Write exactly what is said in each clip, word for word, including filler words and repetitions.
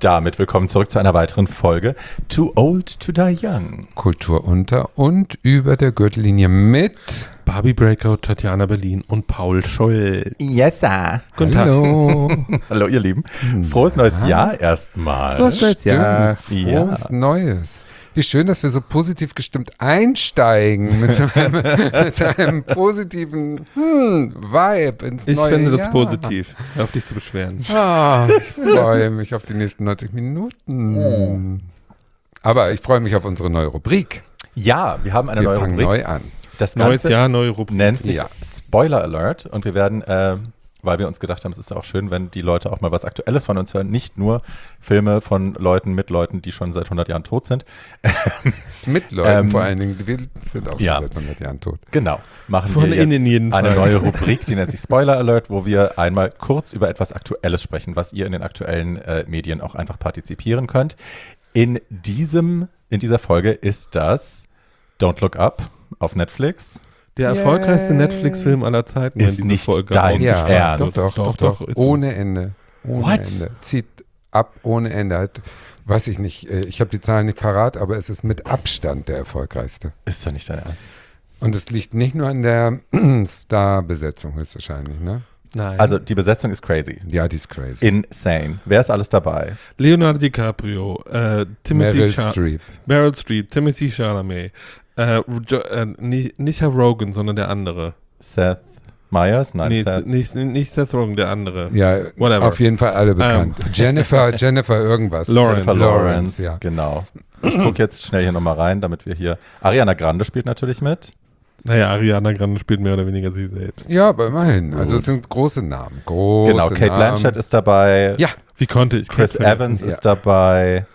damit willkommen zurück zu einer weiteren Folge Too Old to Die Young. Kultur unter und über der Gürtellinie mit Barbie Breakout, Tatjana Berlin und Paul Scholl. Yes, sir. Guten Hallo. Tag. Hallo, ihr Lieben. Frohes neues Jahr erstmal. Frohes neues Jahr. Frohes Ja. Neues. Wie schön, dass wir so positiv gestimmt einsteigen mit so einem, mit so einem positiven hm, Vibe ins Ich neue finde das Jahr. positiv. Hör auf dich zu beschweren. Ah, ich freue mich auf die nächsten neunzig Minuten. Aber ich freue mich auf unsere neue Rubrik. Ja, wir haben eine Wir neue fangen Rubrik. neu an. Das Neues Ganze Jahr, neue Rubrik. nennt sich Ja. Spoiler Alert und wir werden, äh, weil wir uns gedacht haben, es ist auch schön, wenn die Leute auch mal was Aktuelles von uns hören, nicht nur Filme von Leuten mit Leuten, die schon seit hundert Jahren tot sind. Mit Leuten Ähm, vor allen Dingen. Wir sind auch schon ja. seit hundert Jahren tot. Genau, machen Von wir innen jetzt eine jedenfalls. neue Rubrik, die nennt sich Spoiler Alert, wo wir einmal kurz über etwas Aktuelles sprechen, was ihr in den aktuellen äh, Medien auch einfach partizipieren könnt. In diesem, in dieser Folge ist das Don't Look Up auf Netflix. Der Yay. erfolgreichste Netflix-Film aller Zeiten, Ist wenn diese nicht Folge dein ausgestrahlt Ernst. wird. Doch, doch, doch, doch. ist so. Ohne Ende. Ohne What? Ende. Zieht ab ohne Ende. Hat, weiß ich nicht, äh, ich habe die Zahlen nicht parat, aber es ist mit Abstand der erfolgreichste. Ist doch nicht dein Ernst. Und es liegt nicht nur an der Star-Besetzung höchstwahrscheinlich, ne? Nein. Also die Besetzung ist crazy. Ja, die ist crazy. Insane. Wer ist alles dabei? Leonardo DiCaprio, äh, Timothy Meryl Char- Streep. Meryl Streep, Timothy Chalamet, äh, jo- äh, nicht, nicht Herr Rogen, sondern der andere. Seth Meyers? Nein, Nee, Seth. nicht, nicht Seth Rogen, der andere. Ja, Whatever. auf jeden Fall alle bekannt. Jennifer, Jennifer irgendwas. Lawrence. Jennifer Lawrence. ja. Genau. Ich gucke jetzt schnell hier nochmal rein, damit wir hier. Ariana Grande spielt natürlich mit. Naja, Ariana Grande spielt mehr oder weniger sie selbst. Ja, aber immerhin. Also Gut. es sind große Namen. Große Genau, Kate Namen. Blanchett ist dabei. Ja, Wie konnte ich? Chris Kate Evans Ja. ist dabei.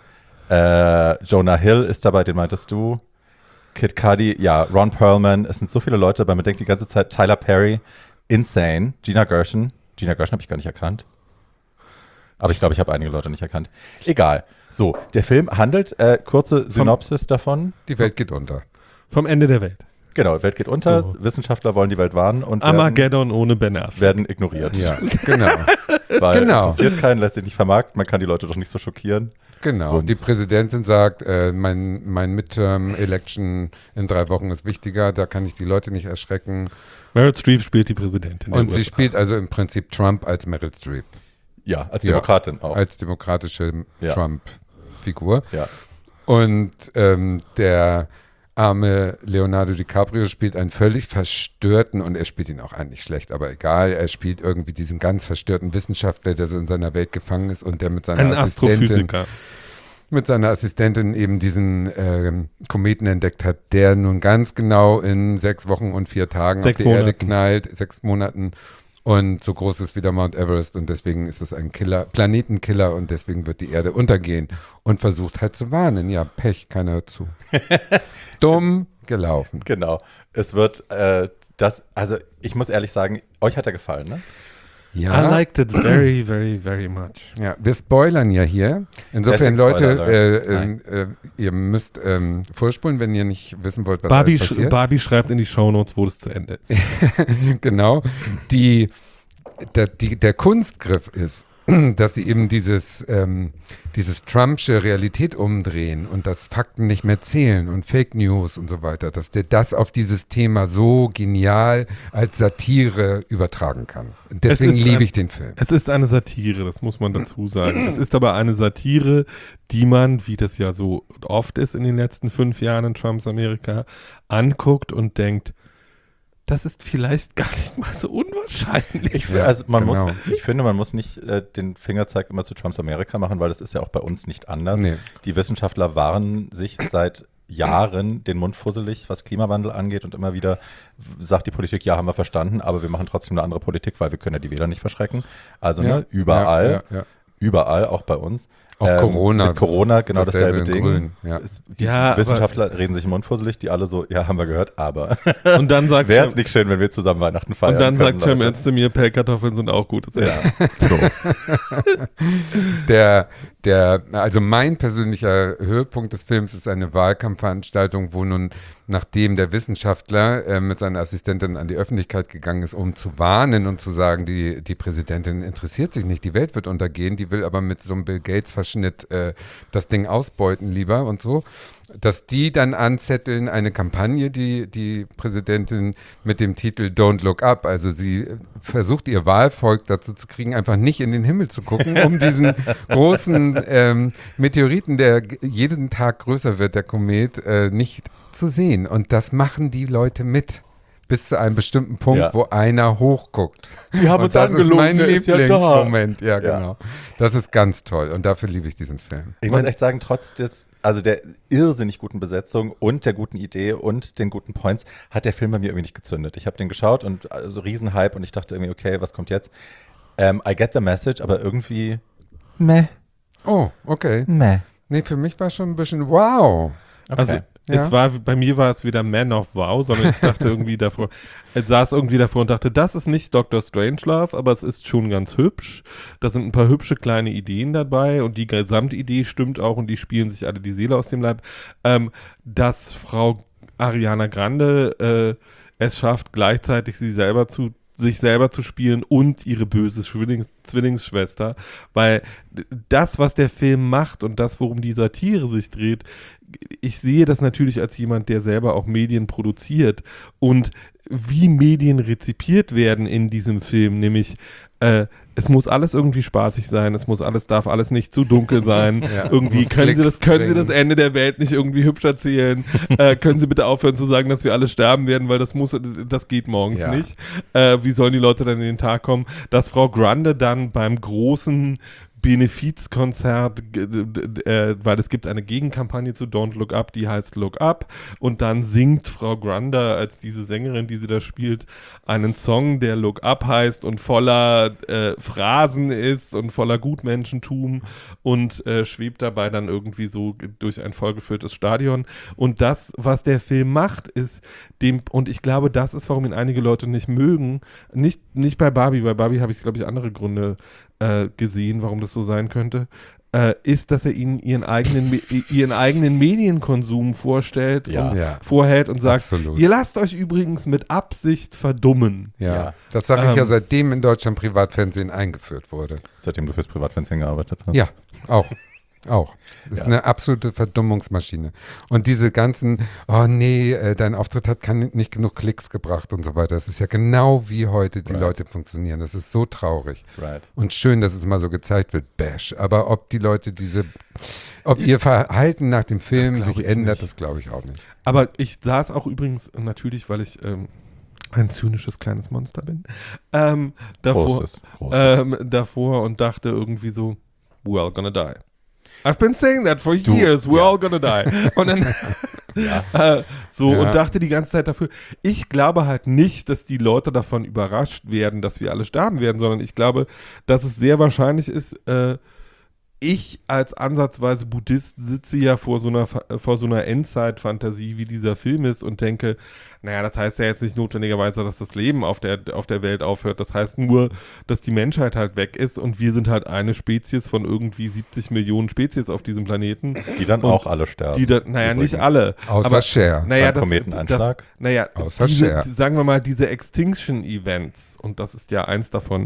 Äh, Jonah Hill ist dabei, den meintest du. Kid Cudi, ja, Ron Perlman. Es sind so viele Leute dabei. Man denkt die ganze Zeit Tyler Perry. Insane. Gina Gershon. Gina Gershon habe ich gar nicht erkannt. Aber ich glaube, ich habe einige Leute nicht erkannt. Egal. So, der Film handelt, äh, kurze Synopsis davon. die Welt geht unter. Vom Ende der Welt. Genau, die Welt geht unter. So. Wissenschaftler wollen die Welt warnen und werden, Armageddon ohne Ben Affleck. werden ignoriert. Ja, genau. Weil Genau. interessiert keinen, lässt sich nicht vermarkten. Man kann die Leute doch nicht so schockieren. Genau, Bums. die Präsidentin sagt, äh, mein, mein Midterm-Election in drei Wochen ist wichtiger, da kann ich die Leute nicht erschrecken. Meryl Streep spielt die Präsidentin. der Und sie U S A. spielt also im Prinzip Trump als Meryl Streep, Ja, als Ja. Demokratin auch. als demokratische Ja. Trump-Figur. ja. Und ähm, der arme Leonardo DiCaprio spielt einen völlig verstörten, und er spielt ihn auch eigentlich schlecht, aber egal, er spielt irgendwie diesen ganz verstörten Wissenschaftler, der so in seiner Welt gefangen ist und der mit seiner Ein Assistentin Astrophysiker. mit seiner Assistentin eben diesen ähm, Kometen entdeckt hat, der nun ganz genau in sechs Wochen und vier Tagen Sechs auf die Erde Monaten. knallt, sechs Monaten, und so groß ist wie der Mount Everest, und deswegen ist es ein Killer, Planetenkiller, und deswegen wird die Erde untergehen, und versucht halt zu warnen. Ja, Pech, keiner hört zu. Dumm gelaufen. Genau. Es wird äh, das, also ich muss ehrlich sagen, euch hat er gefallen, ne? Ja, I liked it very, very, very much. ja, wir spoilern ja hier. Deswegen Insofern, Leute, Spoiler äh, Alert. äh, äh, ihr müsst ähm, vorspulen, wenn ihr nicht wissen wollt, was Barbie, alles sch passiert. Barbie schreibt in die Shownotes, wo das zu Ende ist. Genau. Die, der, die, der Kunstgriff ist, dass sie eben dieses, ähm, dieses Trumpsche Realität umdrehen und dass Fakten nicht mehr zählen und Fake News und so weiter, dass der das auf dieses Thema so genial als Satire übertragen kann. Deswegen Es ist liebe ein- ich den Film. Es ist eine Satire, das muss man dazu sagen. Es ist aber eine Satire, die man, wie das ja so oft ist in den letzten fünf Jahren in Trumps Amerika, anguckt und denkt, das ist vielleicht gar nicht mal so unwahrscheinlich. Ich, Ja, also man genau. muss, ich finde, man muss nicht äh, den Fingerzeig immer zu Trumps Amerika machen, weil das ist ja auch bei uns nicht anders. Nee. Die Wissenschaftler waren sich seit Jahren den Mund fusselig, was Klimawandel angeht, und immer wieder sagt die Politik, ja, haben wir verstanden, aber wir machen trotzdem eine andere Politik, weil wir können ja die Wähler nicht verschrecken. Also Ja, ne, überall, ja, ja, ja. überall, auch bei uns. Auch Corona. Mit Corona, genau dasselbe, Dasselbe in Ding. Grün, ja. Es, die Ja, Wissenschaftler reden sich im Mund fusselig, die alle so, ja, haben wir gehört, aber Und dann sagt wäre es Cem- nicht schön, wenn wir zusammen Weihnachten feiern und dann können, sagt Cem Leute. Ernst zu mir, Pellkartoffeln sind auch gutes Essen. Ja, so. Der, Der, also mein persönlicher Höhepunkt des Films ist eine Wahlkampfveranstaltung, wo nun, nachdem der Wissenschaftler äh, mit seiner Assistentin an die Öffentlichkeit gegangen ist, um zu warnen und zu sagen, die, die Präsidentin interessiert sich nicht, die Welt wird untergehen, die will aber mit so einem Bill Gates-Verschnitt äh, das Ding ausbeuten lieber und so, dass die dann anzetteln eine Kampagne, die, die Präsidentin mit dem Titel Don't Look Up, also sie versucht ihr Wahlvolk dazu zu kriegen, einfach nicht in den Himmel zu gucken, um diesen großen ähm, Meteoriten, der g- jeden Tag größer wird, der Komet, äh, nicht zu sehen. Und das machen die Leute mit. Bis zu einem bestimmten Punkt, Ja. wo einer hochguckt. Die haben und uns das ist angelogen, mein der ist ja da. Lieblingsmoment. Ja, Ja. genau. Das ist ganz toll. Und dafür liebe ich diesen Film. Ich muss echt sagen, trotz des, also der irrsinnig guten Besetzung und der guten Idee und den guten Points, hat der Film bei mir irgendwie nicht gezündet. Ich habe den geschaut und also Riesenhype und ich dachte irgendwie, okay, was kommt jetzt? Ähm, I get the message, aber irgendwie meh, Oh, okay. meh. Nee, für mich war schon ein bisschen wow. Also Okay. Ja. es war, bei mir war es wieder Man of Wow, sondern ich dachte irgendwie davor, ich saß irgendwie davor und dachte, das ist nicht Doctor Strangelove, aber es ist schon ganz hübsch. Da sind ein paar hübsche kleine Ideen dabei und die Gesamtidee stimmt auch und die spielen sich alle die Seele aus dem Leib. Ähm, dass Frau Ariana Grande äh, es schafft, gleichzeitig sie selber zu sich selber zu spielen und ihre böse Zwillings Zwillingsschwester, weil d- das, was der Film macht und das, worum die Satire sich dreht, ich sehe das natürlich als jemand, der selber auch Medien produziert und wie Medien rezipiert werden in diesem Film, nämlich äh, es muss alles irgendwie spaßig sein, es muss alles, darf alles nicht zu dunkel sein. Ja, irgendwie muss können sie, Klicks das, können sie bringen. das Ende der Welt nicht irgendwie hübsch erzählen. äh, können sie bitte aufhören zu sagen, dass wir alle sterben werden, weil das muss, das geht morgens Ja. nicht. Äh, wie sollen die Leute dann in den Tag kommen? Dass Frau Grande dann beim großen Benefizkonzert, g- d- d- äh, weil es gibt eine Gegenkampagne zu Don't Look Up, die heißt Look Up und dann singt Frau Grande als diese Sängerin, die sie da spielt, einen Song, der Look Up heißt und voller äh, Phrasen ist und voller Gutmenschentum und äh, schwebt dabei dann irgendwie so g- durch ein vollgefülltes Stadion und das, was der Film macht, ist dem, und ich glaube, das ist, warum ihn einige Leute nicht mögen, nicht, nicht bei Barbie, bei Barbie habe ich, glaube ich, andere Gründe äh, gesehen, warum das so sein könnte, äh, ist, dass er ihnen ihren eigenen, Me- ihren eigenen Medienkonsum vorstellt Ja. und Ja. vorhält und sagt, Absolut. ihr lasst euch übrigens mit Absicht verdummen. Ja, Ja. das sage ich Ähm, ja, seitdem in Deutschland Privatfernsehen eingeführt wurde. Seitdem du fürs Privatfernsehen gearbeitet hast. Ja, auch. Auch. Das ist Ja. eine absolute Verdummungsmaschine. Und diese ganzen, oh nee, äh, dein Auftritt hat kann nicht genug Klicks gebracht und so weiter. Das ist ja genau wie heute die Right. Leute funktionieren. Das ist so traurig. Right. Und schön, dass es mal so gezeigt wird, bash. Aber ob die Leute diese, ob ihr Verhalten nach dem Film glaube sich ich ändert, nicht. das glaube ich auch nicht. Aber ich saß auch übrigens natürlich, weil ich ähm, ein zynisches kleines Monster bin, ähm, davor, Großes. Großes. ähm, davor und dachte irgendwie so, we're all gonna die. I've been saying that for Du, years, we're ja. all gonna die. Und dann ja. äh, so Ja. und dachte die ganze Zeit dafür, ich glaube halt nicht, dass die Leute davon überrascht werden, dass wir alle sterben werden, sondern ich glaube, dass es sehr wahrscheinlich ist, äh, ich als ansatzweise Buddhist sitze ja vor so einer, Fa- äh, vor so einer Endzeit-Fantasie, wie dieser Film ist und denke, naja, das heißt ja jetzt nicht notwendigerweise, dass das Leben auf der, auf der Welt aufhört. Das heißt nur, dass die Menschheit halt weg ist und wir sind halt eine Spezies von irgendwie siebzig Millionen Spezies auf diesem Planeten. Die dann und auch alle sterben. Die dann, naja, Übrigens. nicht alle. Außer aber, Cher. naja, Beim das, Kometeneinschlag? Das, naja, Außer diese, Cher. sagen wir mal, diese Extinction-Events, und das ist ja eins davon,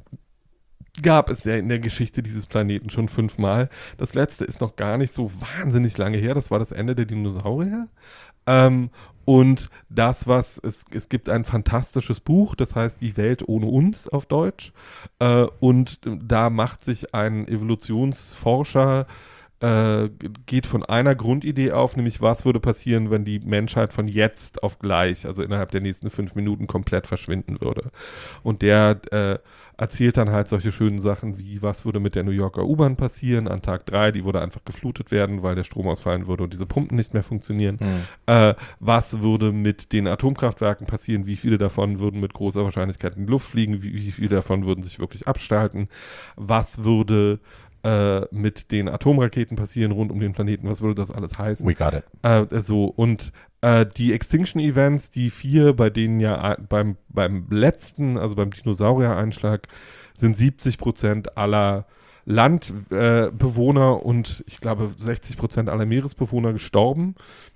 gab es ja in der Geschichte dieses Planeten schon fünfmal. Das letzte ist noch gar nicht so wahnsinnig lange her. Das war das Ende der Dinosaurier. Ähm, und das, was, es, es gibt ein fantastisches Buch, das heißt Die Welt ohne uns auf Deutsch. Äh, und da macht sich ein Evolutionsforscher äh, geht von einer Grundidee auf, nämlich was würde passieren, wenn die Menschheit von jetzt auf gleich, also innerhalb der nächsten fünf Minuten komplett verschwinden würde. Und der äh, erzählt dann halt solche schönen Sachen wie, was würde mit der New Yorker U-Bahn passieren an Tag drei, die würde einfach geflutet werden, weil der Strom ausfallen würde und diese Pumpen nicht mehr funktionieren. Hm. Äh, was würde mit den Atomkraftwerken passieren, wie viele davon würden mit großer Wahrscheinlichkeit in die Luft fliegen, wie, wie viele davon würden sich wirklich abstalten, was würde äh, mit den Atomraketen passieren rund um den Planeten, was würde das alles heißen? We got it. Äh, so, und äh, die Extinction Events, die vier, bei denen ja äh, beim, beim letzten, also beim Dinosaurier-Einschlag, sind siebzig Prozent aller Landbewohner äh, Bewohner und ich glaube sechzig Prozent aller Meeresbewohner gestorben.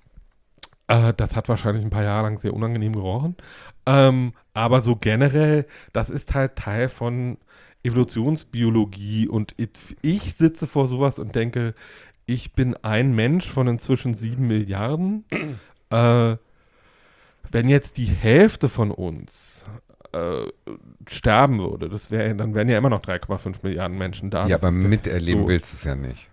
Äh, das hat wahrscheinlich ein paar Jahre lang sehr unangenehm gerochen. Ähm, aber so generell, das ist halt Teil von Evolutionsbiologie und ich, ich sitze vor sowas und denke, ich bin ein Mensch von inzwischen sieben Milliarden. äh, wenn jetzt die Hälfte von uns äh, sterben würde, das wär, dann wären ja immer noch drei Komma fünf Milliarden Menschen da. Ja, Das aber ist miterleben so. willst du es ja nicht.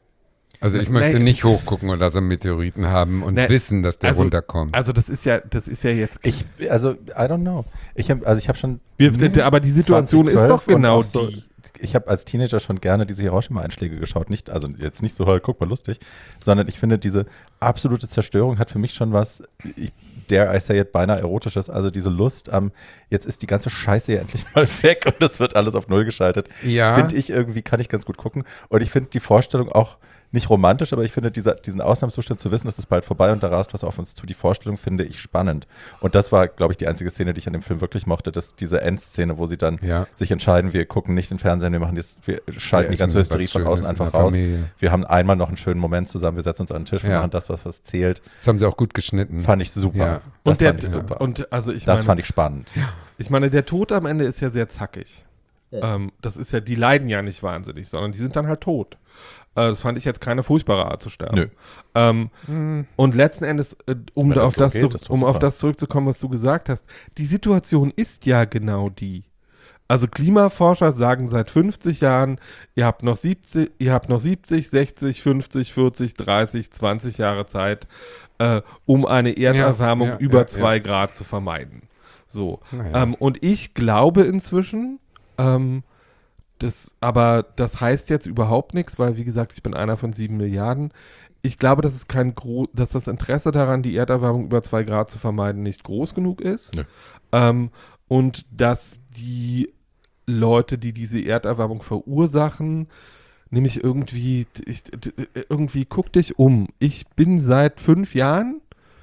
Also ich möchte Nee. nicht hochgucken oder so einen Meteoriten haben und Nee. wissen, dass der Also- runterkommt. Also das ist ja, das ist ja jetzt. Ich, also, I don't know. Ich hab, also ich habe schon. Wir, aber die Situation ist doch zwanzig zwölf und genau auch so, die. Ich habe als Teenager schon gerne diese Hiroshima-Einschläge geschaut. Nicht, also jetzt nicht so, guck mal, lustig, sondern ich finde, diese absolute Zerstörung hat für mich schon was, ich, dare I say it, beinahe Erotisches. Also diese Lust am, jetzt ist die ganze Scheiße ja endlich mal weg und es wird alles auf Null geschaltet. Ja. Finde ich irgendwie, kann ich ganz gut gucken. Und ich finde die Vorstellung auch nicht romantisch, aber ich finde dieser, diesen Ausnahmezustand zu wissen, es ist bald vorbei und da rast was auf uns zu, die Vorstellung finde ich spannend. Und das war, glaube ich, die einzige Szene, die ich an dem Film wirklich mochte, dass diese Endszene, wo sie dann Ja. sich entscheiden, wir gucken nicht den Fernsehen, wir machen das, wir schalten Wir die ganze essen Hysterie was von außen Schönes in einfach der raus. Familie. Wir haben einmal noch einen schönen Moment zusammen, wir setzen uns an den Tisch, wir Ja. machen das, was, was zählt. Das haben sie auch gut geschnitten. Fand ich super. Ja. Das Und, der, fand ich super. und also ich das meine, fand ich spannend. ich meine, der Tod am Ende ist ja sehr zackig. Ähm, das ist ja, die leiden ja nicht wahnsinnig, sondern die sind dann halt tot. Äh, das fand ich jetzt keine furchtbare Art zu sterben. Nö. Ähm, Hm. Und letzten Endes, äh, um, Wenn da das auf, so das geht, zurück, ist doch um auf super. das zurückzukommen, was du gesagt hast, die Situation ist ja genau die. Also Klimaforscher sagen seit fünfzig Jahren, ihr habt noch siebzig, ihr habt noch siebzig, sechzig, fünfzig, vierzig, dreißig, zwanzig Jahre Zeit, äh, um eine Erderwärmung ja, über ja, zwei ja. Grad zu vermeiden. So. Naja. Ähm, und ich glaube inzwischen, ähm, das, aber das heißt jetzt überhaupt nichts, weil wie gesagt, ich bin einer von sieben Milliarden. Ich glaube, dass es kein gro dass das Interesse daran, die Erderwärmung über zwei Grad zu vermeiden, nicht groß genug ist. Nö. Ähm, und dass die Leute, die diese Erderwärmung verursachen, nämlich irgendwie, ich, irgendwie guck dich um. Ich bin seit fünf Jahren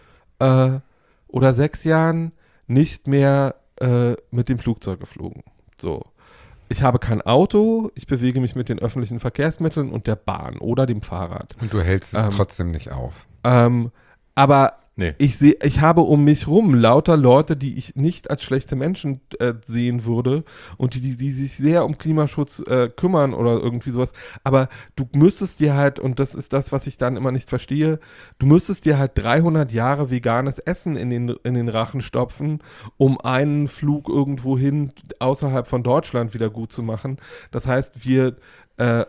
äh, oder sechs Jahren nicht mehr äh, mit dem Flugzeug geflogen. So. Ich habe kein Auto, ich bewege mich mit den öffentlichen Verkehrsmitteln und der Bahn oder dem Fahrrad. Und du hältst es Ähm, trotzdem nicht auf. Ähm, aber Nee. ich sehe, ich habe um mich rum lauter Leute, die ich nicht als schlechte Menschen äh, sehen würde und die, die, die sich sehr um Klimaschutz äh, kümmern oder irgendwie sowas. Aber du müsstest dir halt, und das ist das, was ich dann immer nicht verstehe, du müsstest dir halt dreihundert Jahre veganes Essen in den, in den Rachen stopfen, um einen Flug irgendwo hin außerhalb von Deutschland wieder gut zu machen. Das heißt, wir äh,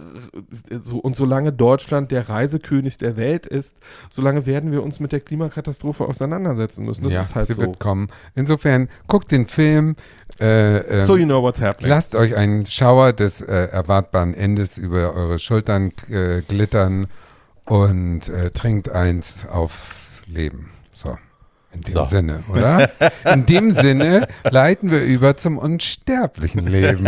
So, und solange Deutschland der Reisekönig der Welt ist, solange werden wir uns mit der Klimakatastrophe auseinandersetzen müssen. Das ja, ist halt sie so. wird kommen. Insofern, guckt den Film. Äh, ähm, So you know what's happening. Lasst euch einen Schauer des äh, erwartbaren Endes über eure Schultern äh, glittern und äh, trinkt eins aufs Leben. So, in dem So. Sinne, oder? In dem Sinne leiten wir über zum unsterblichen Leben.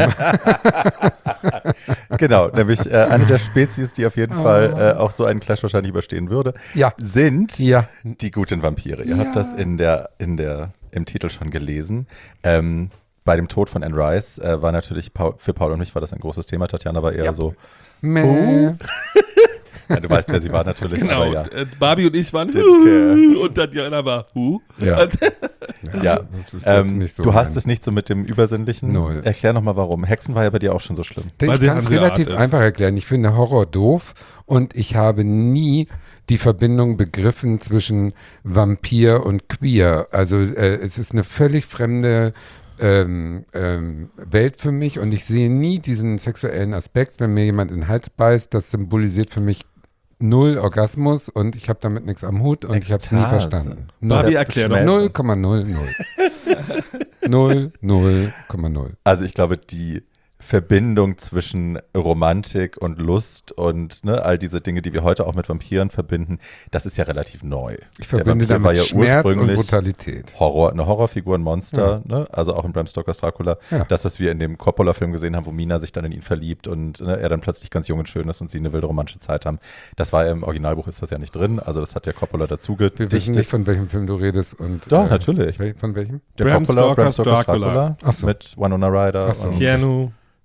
Genau, nämlich äh, eine der Spezies, die auf jeden Oh. Fall äh, auch so einen Clash wahrscheinlich überstehen würde, Ja. sind Ja. die guten Vampire. Ihr Ja. habt das in der, in der, im Titel schon gelesen. Ähm, bei dem Tod von Anne Rice äh, war natürlich, Paul, für Paul und mich war das ein großes Thema. Tatjana war eher Ja. so, Mäh. Oh. ja, du weißt, wer sie war natürlich, Genau, aber ja. äh, Barbie und ich waren Didn't care. und Tatjana war huh. Ja. Und, Ja, Das ist jetzt ähm, nicht so du hast mein- es nicht so mit dem Übersinnlichen. Null. Erklär nochmal warum. Hexen war ja bei dir auch schon so schlimm. Weil Ich sie kann es andere Art relativ ist. einfach erklären. Ich finde Horror doof und ich habe nie die Verbindung begriffen zwischen Vampir und Queer. Also äh, es ist eine völlig fremde ähm, ähm, Welt für mich und ich sehe nie diesen sexuellen Aspekt, wenn mir jemand in den Hals beißt. Das symbolisiert für mich null Orgasmus und ich habe damit nichts am Hut und ich habe es nie Ekstase. verstanden. Barbie, Null. erklär doch. Schmelzen. null Komma null null. null, null Komma null. Also ich glaube, die Verbindung zwischen Romantik und Lust und ne, all diese Dinge, die wir heute auch mit Vampiren verbinden, das ist ja relativ neu. Ich verbinde Der Vampir damit war ja Schmerz und ursprünglich Brutalität. Horror, eine Horrorfigur, ein Monster, ne? Also auch in Bram Stokers Dracula. Ja. Das, was wir in dem Coppola-Film gesehen haben, wo Mina sich dann in ihn verliebt und ne, er dann plötzlich ganz jung und schön ist und sie eine wilde romantische Zeit haben. Das war ja im Originalbuch, ist das ja nicht drin. Also das hat ja Coppola dazu Wir wissen gedichtet. nicht, von welchem Film du redest. Und, Doch, äh, natürlich. wel- Von welchem? Der Bram Coppola, Bram Stokers Stokers Dracula. Dracula Ach so. mit Winona Ryder. Ach so. und Keanu.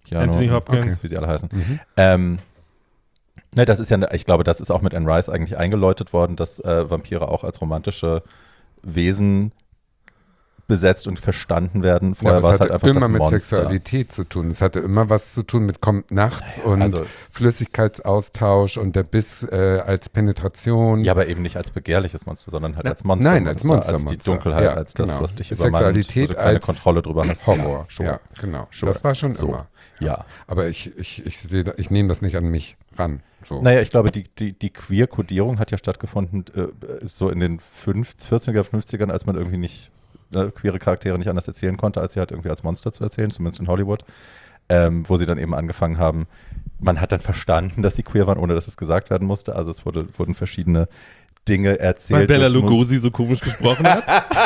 Keanu, Anthony Hopkins. okay, wie sie alle heißen. Mhm. Ähm, ne, das ist ja, ich glaube, das ist auch mit Anne Rice eigentlich eingeläutet worden, dass äh, Vampire auch als romantische Wesen besetzt und verstanden werden. Vorher ja, war es es halt hatte einfach immer das mit Monster. Sexualität zu tun. Es hatte immer was zu tun mit kommt nachts und also- Flüssigkeitsaustausch und der Biss äh, als Penetration. Ja, aber eben nicht als begehrliches Monster, sondern halt Na, als Monster. nein, als Monster, Als die Monster. Dunkelheit, Ja, als das, genau. was dich Sexualität übermannt, wo du keine als Kontrolle drüber hast. Horror. Ja, sure. Ja, genau. Sure. Das war schon So. immer. Ja. Aber ich, ich, ich, sehe da- ich nehme das nicht an mich ran. So. Naja, ich glaube, die, die, die Queer-Kodierung hat ja stattgefunden, äh, so in den vierziger, fünfzigern, als man irgendwie nicht, ne, queere Charaktere nicht anders erzählen konnte, als sie halt irgendwie als Monster zu erzählen, zumindest in Hollywood, ähm, wo sie dann eben angefangen haben, man hat dann verstanden, dass sie queer waren, ohne dass es gesagt werden musste. Also es wurde, wurden verschiedene Dinge erzählt. Weil Bela durch Mus- Lugosi so komisch gesprochen hat.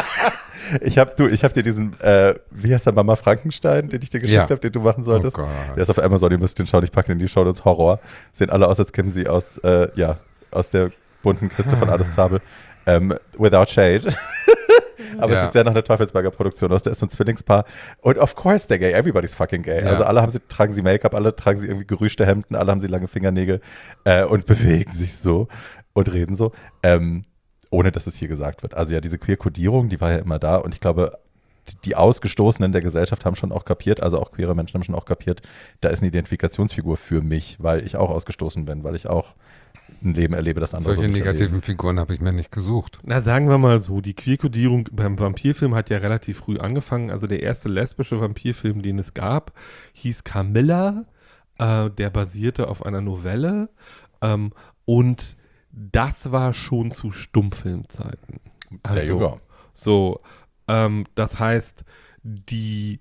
Ich habe du, ich hab dir diesen, äh, wie heißt der, Mama Frankenstein, den ich dir geschickt Ja. habe, den du machen solltest. Oh Gott. Der ist auf Amazon, ihr müsst den schauen, ich packe den in die Shownotes. Horror. Sehen alle aus, als kämen sie aus, äh, ja, aus der bunten Kiste von Alles Zabel. Ähm, without Shade. Aber Ja. es sieht sehr nach einer Teufelsberger Produktion aus. Der ist so ein Zwillingspaar. Und of course they're gay. Everybody's fucking gay. Ja. Also alle haben sie, tragen sie Make-up, alle tragen sie irgendwie gerüschte Hemden, alle haben sie lange Fingernägel äh, und bewegen sich so und reden so. Ähm, ohne dass es hier gesagt wird. Also ja, diese Queer-Kodierung, die war ja immer da und ich glaube, die, die Ausgestoßenen der Gesellschaft haben schon auch kapiert, also auch queere Menschen haben schon auch kapiert, da ist eine Identifikationsfigur für mich, weil ich auch ausgestoßen bin, weil ich auch ein Leben erlebe, das andere Solche so nicht negativen erleben. Figuren habe ich mir nicht gesucht. Na, sagen wir mal so, die Queerkodierung beim Vampirfilm hat ja relativ früh angefangen. Also der erste lesbische Vampirfilm, den es gab, hieß Camilla. Äh, der basierte auf einer Novelle. Ähm, und das war schon zu Stummfilmzeiten. There you go. So, ähm, das heißt, die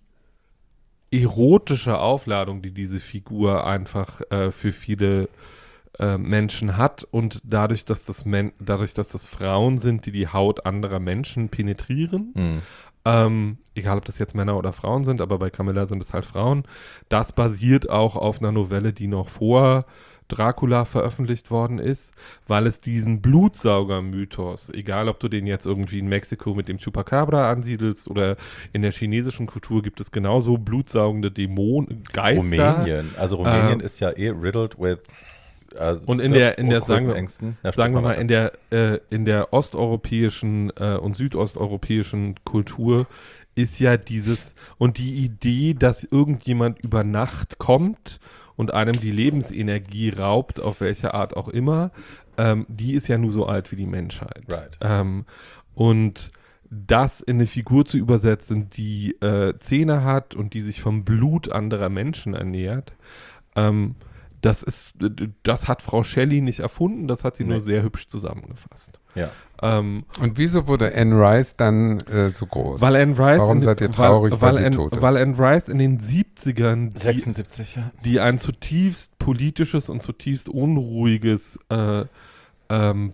erotische Aufladung, die diese Figur einfach äh, für viele äh, Menschen hat und dadurch, dass das Men- dadurch, dass das Frauen sind, die die Haut anderer Menschen penetrieren, Mhm. ähm, egal ob das jetzt Männer oder Frauen sind, aber bei Camilla sind es halt Frauen, das basiert auch auf einer Novelle, die noch vor Dracula veröffentlicht worden ist, weil es diesen Blutsauger-Mythos, egal ob du den jetzt irgendwie in Mexiko mit dem Chupacabra ansiedelst oder in der chinesischen Kultur gibt es genauso blutsaugende Dämonen, Geister. Rumänien. Also Rumänien äh, ist ja eh riddled with also Und in der- in der, okkulten sagen wir- Ängsten. Ja, Sagen wir sprich mal, in der, äh, in der osteuropäischen äh, und südosteuropäischen Kultur ist ja dieses, und die Idee, dass irgendjemand über Nacht kommt und einem die Lebensenergie raubt, auf welche Art auch immer, ähm, die ist ja nur so alt wie die Menschheit. Right. Ähm, und das in eine Figur zu übersetzen, die äh, Zähne hat und die sich vom Blut anderer Menschen ernährt, ähm, das ist, das hat Frau Shelley nicht erfunden, das hat sie Nee. nur sehr hübsch zusammengefasst. Ja. Ähm, Und wieso wurde Anne Rice dann äh, so groß? weil Anne Rice Warum in, seid ihr traurig, weil weil, sie Anne, tot ist? weil Anne Rice in den siebzigern die, sechsundsiebzig, ja. die ein zutiefst politisches und zutiefst unruhiges äh, ähm,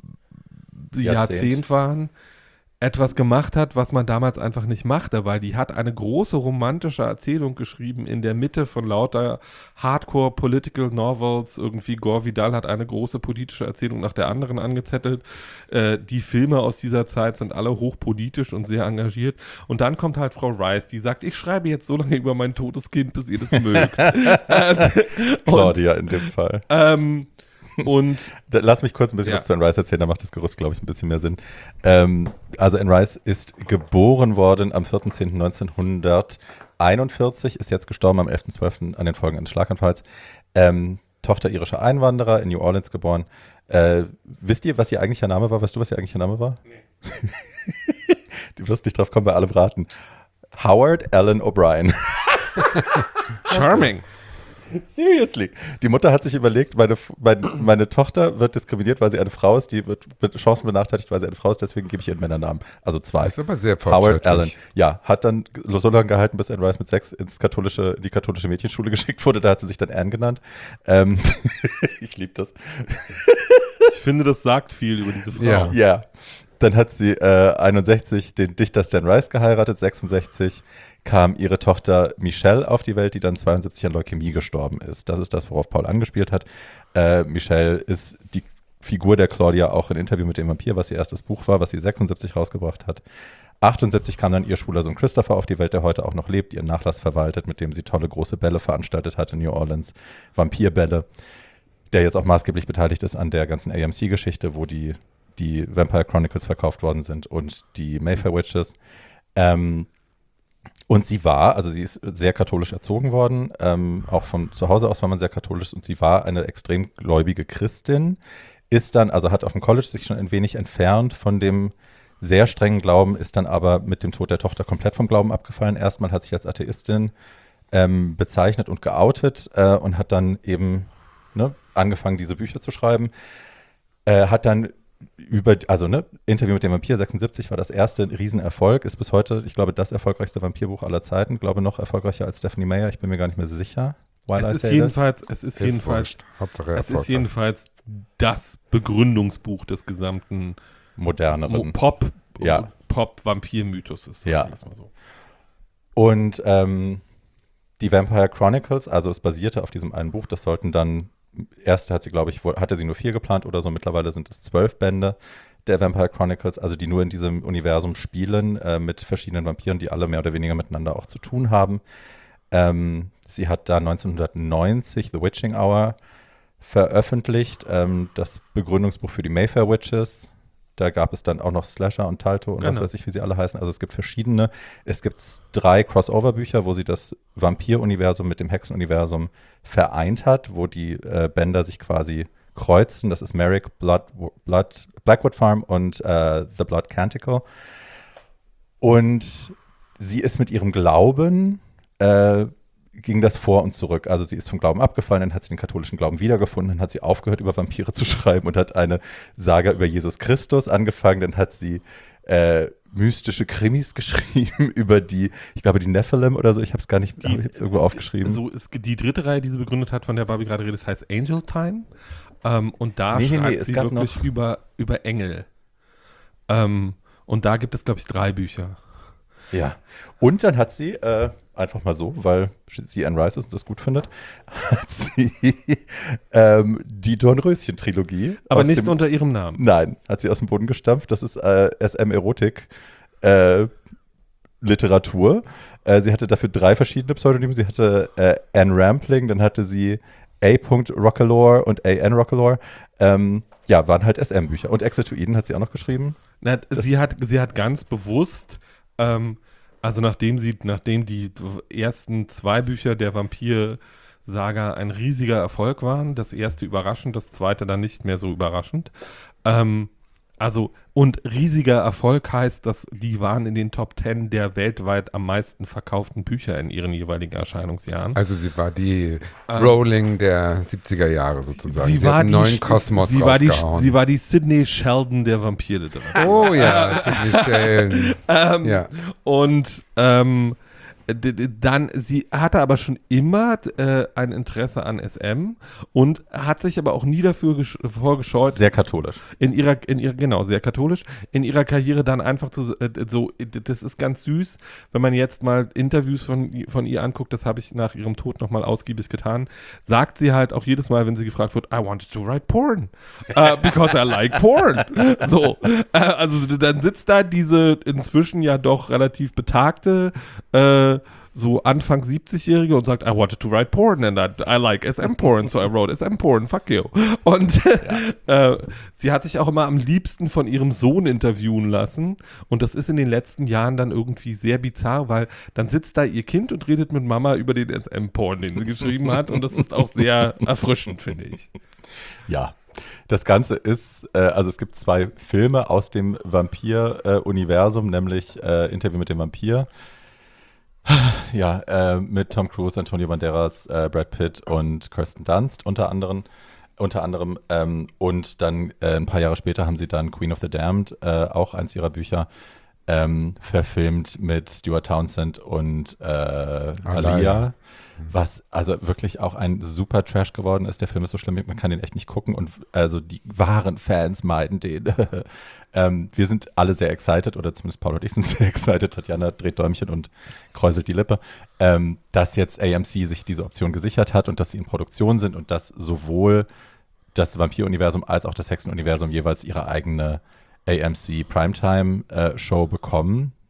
Jahrzehnt. Jahrzehnt waren, etwas gemacht hat, was man damals einfach nicht machte, weil die hat eine große romantische Erzählung geschrieben in der Mitte von lauter Hardcore Political Novels. Irgendwie Gore Vidal hat eine große politische Erzählung nach der anderen angezettelt. Äh, die Filme aus dieser Zeit sind alle hochpolitisch und sehr engagiert. Und dann kommt halt Frau Rice, die sagt, ich schreibe jetzt so lange über mein totes Kind, bis ihr das mögt. und, Claudia in dem Fall. ähm, und Da, lass mich kurz ein bisschen Ja. was zu Anne Rice erzählen, da macht das Gerüst, glaube ich, ein bisschen mehr Sinn. Ähm, also Anne Rice ist geboren worden am vierter zehnter neunzehnhunderteinundvierzig, ist jetzt gestorben am elfter zwölfter an den Folgen eines Schlaganfalls. Ähm, Tochter irischer Einwanderer, in New Orleans geboren. Äh, wisst ihr, was ihr eigentlicher Name war? Weißt du, was ihr eigentlicher Name war? Nee. Du wirst nicht drauf kommen, bei allem raten. Howard Allen O'Brien. Charming. Seriously. Die Mutter hat sich überlegt, meine, meine, meine Tochter wird diskriminiert, weil sie eine Frau ist, die wird mit Chancen benachteiligt, weil sie eine Frau ist, deswegen gebe ich ihr einen Männernamen. Also zwei. Das ist aber sehr Howard fortschrittlich. Allen. Ja, hat dann so lange gehalten, bis Anne Rice mit sechs ins katholische, in die katholische Mädchenschule geschickt wurde. Da hat sie sich dann Anne genannt. Ähm, ich liebe das. Ich finde, das sagt viel über diese Frau. Ja. Ja. Dann hat sie äh, einundsechzig den Dichter Stan Rice geheiratet, sechsundsechzig kam ihre Tochter Michelle auf die Welt, die dann zweiundsiebzig an Leukämie gestorben ist. Das ist das, worauf Paul angespielt hat. Äh, Michelle ist die Figur der Claudia auch in Interview mit dem Vampir, was ihr erstes Buch war, was sie sechsundsiebzig rausgebracht hat. achtundsiebzig kam dann ihr schwuler Sohn Christopher auf die Welt, der heute auch noch lebt, ihren Nachlass verwaltet, mit dem sie tolle große Bälle veranstaltet hat in New Orleans, Vampirbälle, der jetzt auch maßgeblich beteiligt ist an der ganzen A M C-Geschichte, wo die, die Vampire Chronicles verkauft worden sind und die Mayfair Witches. Ähm, und sie war, also sie ist sehr katholisch erzogen worden, ähm, auch von zu Hause aus war man sehr katholisch und sie war eine extrem gläubige Christin, ist dann, also hat auf dem College sich schon ein wenig entfernt von dem sehr strengen Glauben, ist dann aber mit dem Tod der Tochter komplett vom Glauben abgefallen. Erstmal hat sich als Atheistin ähm, bezeichnet und geoutet äh, und hat dann eben ne, angefangen, diese Bücher zu schreiben. Äh, hat dann über, also ne, Interview mit dem Vampir sechsundsiebzig war das erste Riesenerfolg, ist bis heute, ich glaube, das erfolgreichste Vampirbuch aller Zeiten. Ich glaube, noch erfolgreicher als Stephanie Meyer, ich bin mir gar nicht mehr sicher. Es ist, jedenfalls, es ist jedenfalls, Hauptsache es ist jedenfalls das Begründungsbuch des gesamten moderneren Pop, ja. Pop-Vampir-Mythos. Ja. Mal so. Und ähm, die Vampire Chronicles, also es basierte auf diesem einen Buch, das sollten dann, erst hat sie, glaube ich, hatte sie nur vier geplant oder so, mittlerweile sind es zwölf Bände der Vampire Chronicles, also die nur in diesem Universum spielen, äh, mit verschiedenen Vampiren, die alle mehr oder weniger miteinander auch zu tun haben. Ähm, sie hat da neunzehnhundertneunzig The Witching Hour veröffentlicht, ähm, das Begründungsbuch für die Mayfair Witches. Da gab es dann auch noch Slasher und Talto und genau. was weiß ich, wie sie alle heißen. Also es gibt verschiedene. Es gibt drei Crossover-Bücher, wo sie das Vampir-Universum mit dem Hexen-Universum vereint hat, wo die äh, Bänder sich quasi kreuzen. Das ist Merrick, Blood, Blood, Blackwood Farm und äh, The Blood Canticle. Und sie ist mit ihrem Glauben äh, ging das vor und zurück. Also sie ist vom Glauben abgefallen, dann hat sie den katholischen Glauben wiedergefunden, dann hat sie aufgehört, über Vampire zu schreiben und hat eine Saga über Jesus Christus angefangen. Dann hat sie äh, mystische Krimis geschrieben über die, ich glaube, die Nephilim oder so. Ich habe es gar nicht die, ich hab's irgendwo aufgeschrieben. So ist die dritte Reihe, die sie begründet hat, von der Barbie gerade redet, heißt Angel Time. Ähm, und da Nee, nee, schreibt nee, es sie gab wirklich noch- über, über Engel. Ähm, und da gibt es, glaube ich, drei Bücher. Ja. Und dann hat sie, äh, einfach mal so, weil sie Anne Rice ist und das gut findet, hat sie ähm, die Dornröschen-Trilogie. Aber aus nicht dem, unter ihrem Namen. Nein, hat sie aus dem Boden gestampft. Das ist äh, S M-Erotik. Äh, Literatur. Äh, sie hatte dafür drei verschiedene Pseudonyme. Sie hatte äh, Anne Rampling, dann hatte sie A. Rockalore und A N Rockalore. Ähm, ja, waren halt S M-Bücher. Und Exit to Eden hat sie auch noch geschrieben. Na, sie, hat, sie hat ganz bewusst, ähm, also nachdem sie, nachdem die ersten zwei Bücher der Vampir-Saga ein riesiger Erfolg waren, das erste überraschend, das zweite dann nicht mehr so überraschend, ähm, also und riesiger Erfolg heißt, dass die waren in den Top Ten der weltweit am meisten verkauften Bücher in ihren jeweiligen Erscheinungsjahren. Also sie war die Rowling der siebziger Jahre sozusagen. Sie, war hat einen die, neuen Kosmos sie war die, rausgehauen. sie war die Sidney Sheldon der Vampirliteratur. Oh ja, Sidney Sheldon. Ähm, Ja. Und ähm, d- d- dann, sie hatte aber schon immer äh, ein Interesse an S M und hat sich aber auch nie dafür gesch- vorgescheut, Sehr katholisch. in ihrer, in ihrer, genau, sehr katholisch, in ihrer Karriere dann einfach zu, äh, so, äh, das ist ganz süß, wenn man jetzt mal Interviews von, i- von ihr anguckt, das habe ich nach ihrem Tod nochmal ausgiebig getan, sagt sie halt auch jedes Mal, wenn sie gefragt wird, I wanted to write porn, uh, because I like porn. So, äh, also dann sitzt da diese inzwischen ja doch relativ betagte, äh, so Anfang siebzig-Jährige und sagt, I wanted to write porn and I, I like S M-Porn, so I wrote S M-Porn, fuck you. Und äh, sie hat sich auch immer am liebsten von ihrem Sohn interviewen lassen und das ist in den letzten Jahren dann irgendwie sehr bizarr, weil dann sitzt da ihr Kind und redet mit Mama über den S M-Porn, den sie geschrieben hat und das ist auch sehr erfrischend, finde ich. Ja. Das Ganze ist, äh, also es gibt zwei Filme aus dem Vampir-Universum, nämlich äh, Interview mit dem Vampir. Ja, äh, mit Tom Cruise, Antonio Banderas, äh, Brad Pitt und Kirsten Dunst unter anderem. Unter anderem ähm, und dann äh, ein paar Jahre später haben sie dann Queen of the Damned, äh, auch eins ihrer Bücher, ähm, verfilmt mit Stuart Townsend und äh, Alia. Alia. Was also wirklich auch ein super Trash geworden ist. Der Film ist so schlimm, man kann den echt nicht gucken und also die wahren Fans meiden den. ähm, wir sind alle sehr excited, oder zumindest Paul und ich sind sehr excited, Tatjana dreht Däumchen und kräuselt die Lippe, ähm, dass jetzt A M C sich diese Option gesichert hat und dass sie in Produktion sind und dass sowohl das Vampir-Universum als auch das Hexen-Universum jeweils ihre eigene A M C Primetime-Show bekommen.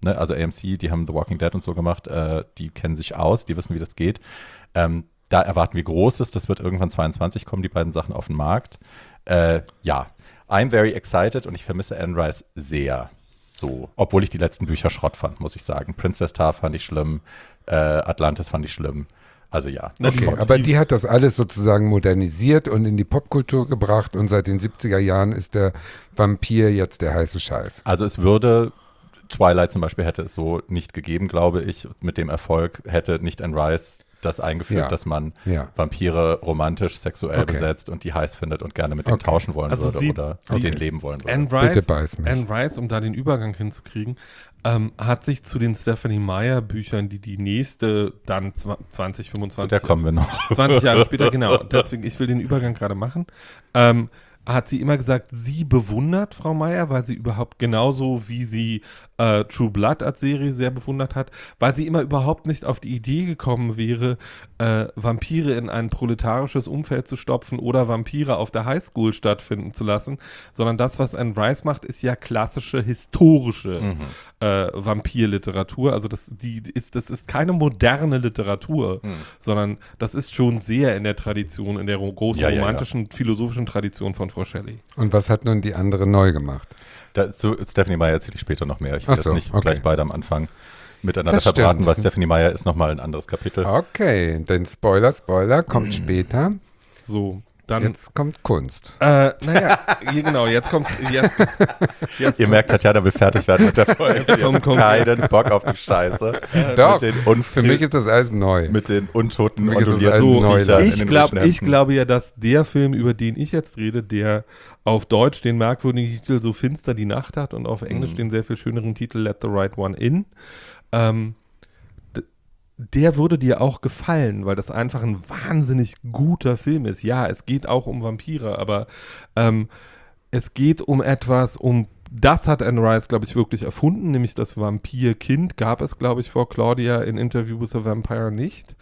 ne, also A M C, die haben The Walking Dead und so gemacht, äh, die kennen sich aus, die wissen, wie das geht. Ähm, da erwarten wir Großes, das wird irgendwann zweiundzwanzig kommen, die beiden Sachen auf den Markt. Äh, ja, I'm very excited und ich vermisse Anne Rice sehr. So, obwohl ich die letzten Bücher Schrott fand, muss ich sagen. Princess Star fand ich schlimm, äh, Atlantis fand ich schlimm. Also ja. Okay, Schrott. aber die hat das alles sozusagen modernisiert und in die Popkultur gebracht und seit den siebziger Jahren ist der Vampir jetzt der heiße Scheiß. Also es würde, Twilight zum Beispiel hätte es so nicht gegeben, glaube ich. Mit dem Erfolg hätte nicht Anne Rice das eingeführt, Ja. dass man Ja. Vampire romantisch, sexuell Okay. besetzt und die heiß findet und gerne mit denen Okay. tauschen wollen Also würde sie- oder sie- mit denen leben wollen würde. Anne Bitte Rice, beiß mich. Anne Rice, um da den Übergang hinzukriegen, ähm, hat sich zu den Stephenie Meyer Büchern, die die nächste dann zwanzig Zu fünfundzwanzig der kommen wir noch. zwanzig Jahre später, genau. Deswegen, ich will den Übergang gerade machen. Ähm, hat sie immer gesagt, sie bewundert Frau Meyer, weil sie überhaupt genauso wie sie äh, True Blood als Serie sehr bewundert hat, weil sie immer überhaupt nicht auf die Idee gekommen wäre, äh, Vampire in ein proletarisches Umfeld zu stopfen oder Vampire auf der Highschool stattfinden zu lassen, sondern das, was Anne Rice macht, ist ja klassische, historische Mhm. äh, Vampirliteratur. Also das, die ist, das ist keine moderne Literatur, Mhm. sondern das ist schon sehr in der Tradition, in der ro- großen Ja, ja, ja. romantischen, philosophischen Tradition von Frau Shelley. Und was hat nun die andere neu gemacht? Da, zu Stephenie Meyer erzähle ich später noch mehr. Ich will Ach so, jetzt nicht okay. gleich beide am Anfang miteinander Das verbraten, stimmt. weil Stephenie Meyer ist nochmal ein anderes Kapitel. Okay, denn Spoiler, Spoiler kommt später. So, dann. Jetzt kommt Kunst. Äh, naja, hier, genau, jetzt kommt. Jetzt, jetzt Ihr merkt, Tatjana will fertig werden mit der Folge. Sie Komm, hat komm. keinen Bock auf die Scheiße. Doch, mit den für Unfri- mich ist das alles neu. mit den untoten, Für mich ist das ondulierten alles neu. Viechern in ich, den glaub, rötlichen ich Hemden. glaube ja, dass der Film, über den ich jetzt rede, der auf Deutsch den merkwürdigen Titel So finster die Nacht hat und auf Englisch Mhm. den sehr viel schöneren Titel Let the Right One In, ähm, d- der würde dir auch gefallen, weil das einfach ein wahnsinnig guter Film ist. Ja, es geht auch um Vampire, aber ähm, es geht um etwas, um das hat Anne Rice, glaube ich, wirklich erfunden, nämlich das Vampirkind gab es, glaube ich, vor Claudia in Interview with a Vampire nicht.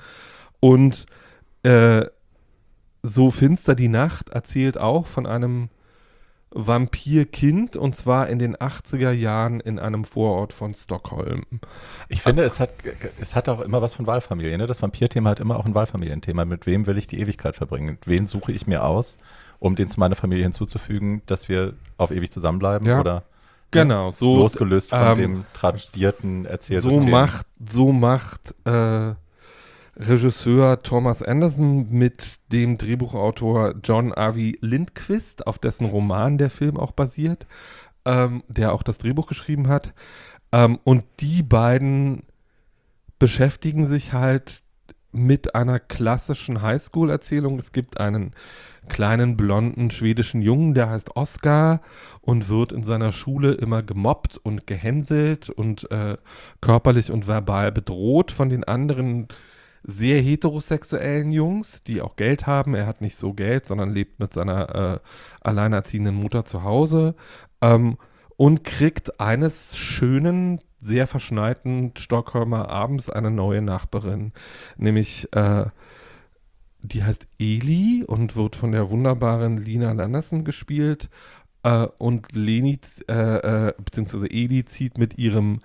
Und äh, So finster die Nacht erzählt auch von einem Vampirkind und zwar in den achtziger Jahren in einem Vorort von Stockholm. Ich finde, es hat, es hat auch immer was von Wahlfamilie. Ne? Das Vampirthema hat immer auch ein Wahlfamilienthema. Mit wem will ich die Ewigkeit verbringen? Wen suche ich mir aus, um den zu meiner Familie hinzuzufügen, dass wir auf ewig zusammenbleiben? Ja. Oder Genau, so losgelöst von ähm, dem tradierten so Erzählsystem? macht, so macht äh, Regisseur Thomas Anderson mit dem Drehbuchautor John Avi Lindqvist, auf dessen Roman der Film auch basiert, ähm, der auch das Drehbuch geschrieben hat. Ähm, und die beiden beschäftigen sich halt mit einer klassischen Highschool-Erzählung. Es gibt einen kleinen, blonden schwedischen Jungen, der heißt Oscar und wird in seiner Schule immer gemobbt und gehänselt und äh, körperlich und verbal bedroht von den anderen sehr heterosexuellen Jungs, die auch Geld haben. Er hat nicht so Geld, sondern lebt mit seiner äh, alleinerziehenden Mutter zu Hause ähm, und kriegt eines schönen, sehr verschneiten Stockholmer Abends eine neue Nachbarin, nämlich äh, die heißt Eli und wird von der wunderbaren Lina Landerson gespielt äh, und Leni, äh, äh, beziehungsweise Eli zieht mit ihrem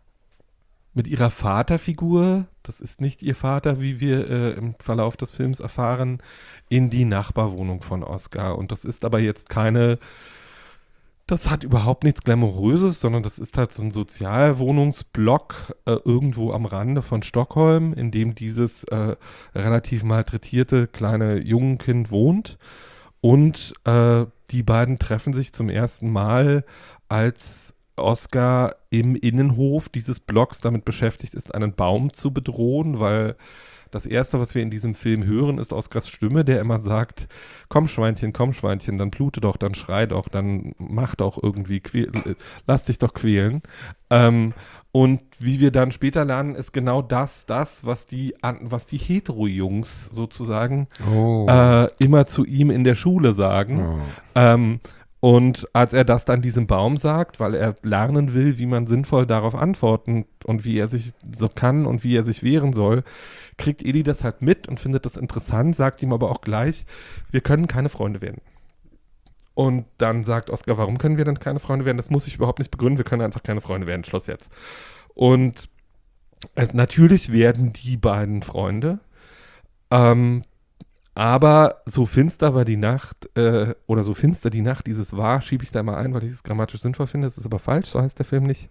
mit ihrer Vaterfigur, das ist nicht ihr Vater, wie wir äh, im Verlauf des Films erfahren, in die Nachbarwohnung von Oscar. Und das ist aber jetzt keine, das hat überhaupt nichts Glamouröses, sondern das ist halt so ein Sozialwohnungsblock äh, irgendwo am Rande von Stockholm, in dem dieses äh, relativ malträtierte kleine Jungenkind wohnt. Und äh, die beiden treffen sich zum ersten Mal, als Oscar im Innenhof dieses Blocks damit beschäftigt ist, einen Baum zu bedrohen, weil das Erste, was wir in diesem Film hören, ist Oscars Stimme, der immer sagt, komm Schweinchen, komm Schweinchen, dann blute doch, dann schrei doch, dann mach doch irgendwie, quäl, lass dich doch quälen. Ähm, und wie wir dann später lernen, ist genau das, das, was die, was die Hetero-Jungs sozusagen Oh. äh, immer zu ihm in der Schule sagen. oh. Ähm, und als er das dann diesem Baum sagt, weil er lernen will, wie man sinnvoll darauf antworten und wie er sich so kann und wie er sich wehren soll, kriegt Eli das halt mit und findet das interessant, sagt ihm aber auch gleich, wir können keine Freunde werden. Und dann sagt Oscar, warum können wir denn keine Freunde werden? Das muss ich überhaupt nicht begründen, wir können einfach keine Freunde werden, Schluss jetzt. Und es, natürlich werden die beiden Freunde, ähm, aber so finster war die Nacht, äh, oder so finster die Nacht dieses war, schiebe ich da mal ein, weil ich es grammatisch sinnvoll finde, das ist aber falsch, so heißt der Film nicht,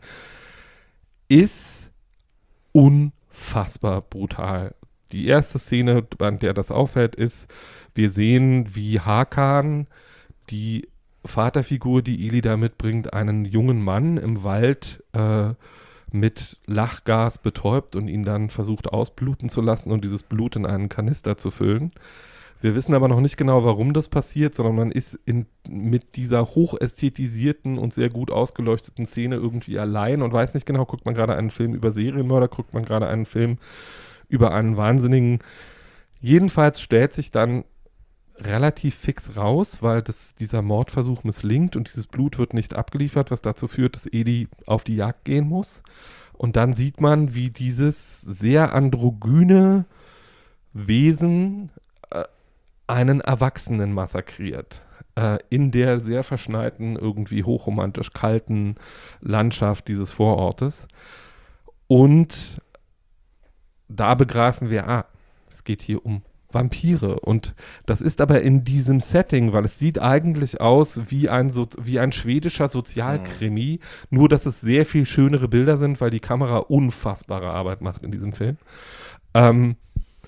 ist unfassbar brutal. Die erste Szene, an der das auffällt, ist, wir sehen, wie Hakan, die Vaterfigur, die Eli da mitbringt, einen jungen Mann im Wald äh, mit Lachgas betäubt und ihn dann versucht ausbluten zu lassen und dieses Blut in einen Kanister zu füllen. Wir wissen aber noch nicht genau, warum das passiert, sondern man ist in, mit dieser hochästhetisierten und sehr gut ausgeleuchteten Szene irgendwie allein und weiß nicht genau, guckt man gerade einen Film über Serienmörder, guckt man gerade einen Film über einen Wahnsinnigen. Jedenfalls stellt sich dann relativ fix raus, weil das, dieser Mordversuch misslingt und dieses Blut wird nicht abgeliefert, was dazu führt, dass Eli auf die Jagd gehen muss. Und dann sieht man, wie dieses sehr androgyne Wesen äh, einen Erwachsenen massakriert. Äh, in der sehr verschneiten, irgendwie hochromantisch kalten Landschaft dieses Vorortes. Und da begreifen wir, ah, es geht hier um Vampire. Und das ist aber in diesem Setting, weil es sieht eigentlich aus wie ein, so wie ein schwedischer Sozialkrimi, mhm. nur dass es sehr viel schönere Bilder sind, weil die Kamera unfassbare Arbeit macht in diesem Film. Ähm,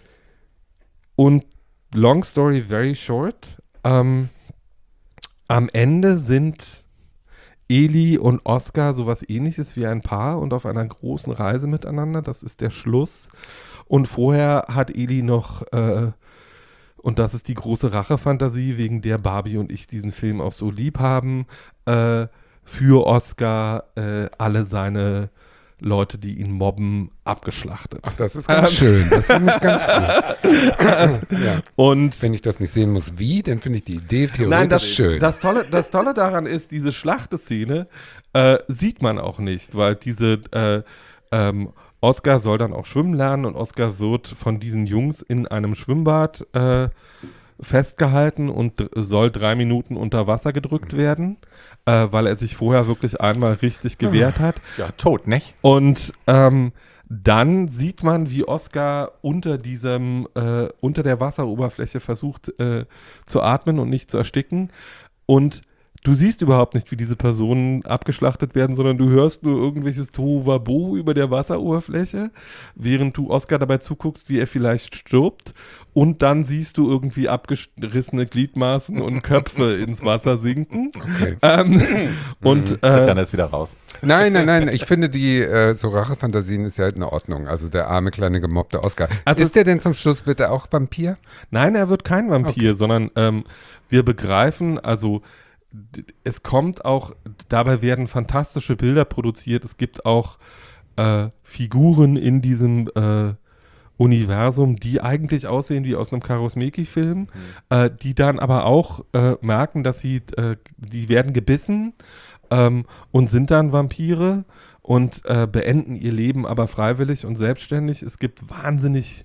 und long story very short, ähm, am Ende sind Eli und Oscar sowas Ähnliches wie ein Paar und auf einer großen Reise miteinander. Das ist der Schluss. Und vorher hat Eli noch, äh, und das ist die große Rachefantasie, wegen der Barbie und ich diesen Film auch so lieb haben, äh, für Oscar äh, alle seine Leute, die ihn mobben, abgeschlachtet. Ach, das ist ganz ähm. schön. Das finde ich ganz gut. Ja. Und wenn ich das nicht sehen muss, wie, dann finde ich die Idee theoretisch Nein, das, schön. Das Tolle, das Tolle daran ist, diese Schlachteszene äh, sieht man auch nicht, weil diese äh, ähm, Oscar soll dann auch schwimmen lernen und Oscar wird von diesen Jungs in einem Schwimmbad äh, festgehalten und d- soll drei Minuten unter Wasser gedrückt werden, äh, weil er sich vorher wirklich einmal richtig gewehrt hat. Ja, tot, nicht? Und ähm, dann sieht man, wie Oscar unter diesem, äh, unter der Wasseroberfläche versucht äh, zu atmen und nicht zu ersticken. Und du siehst überhaupt nicht, wie diese Personen abgeschlachtet werden, sondern du hörst nur irgendwelches Tohuwabohu über der Wasseroberfläche, während du Oscar dabei zuguckst, wie er vielleicht stirbt. Und dann siehst du irgendwie abgerissene Gliedmaßen und Köpfe ins Wasser sinken. Okay. Ähm, und äh, Tatjana ist wieder raus. Nein, nein, nein. Ich finde, die äh, so Rachefantasien ist ja halt in Ordnung. Also der arme, kleine, gemobbte Oscar. Also ist der denn zum Schluss, wird er auch Vampir? Nein, er wird kein Vampir, Okay. sondern ähm, wir begreifen, also es kommt auch, dabei werden fantastische Bilder produziert. Es gibt auch äh, Figuren in diesem äh, Universum, die eigentlich aussehen wie aus einem Karusmeki-Film, mhm. äh, die dann aber auch äh, merken, dass sie, äh, die werden gebissen ähm, und sind dann Vampire und äh, beenden ihr Leben aber freiwillig und selbstständig. Es gibt wahnsinnig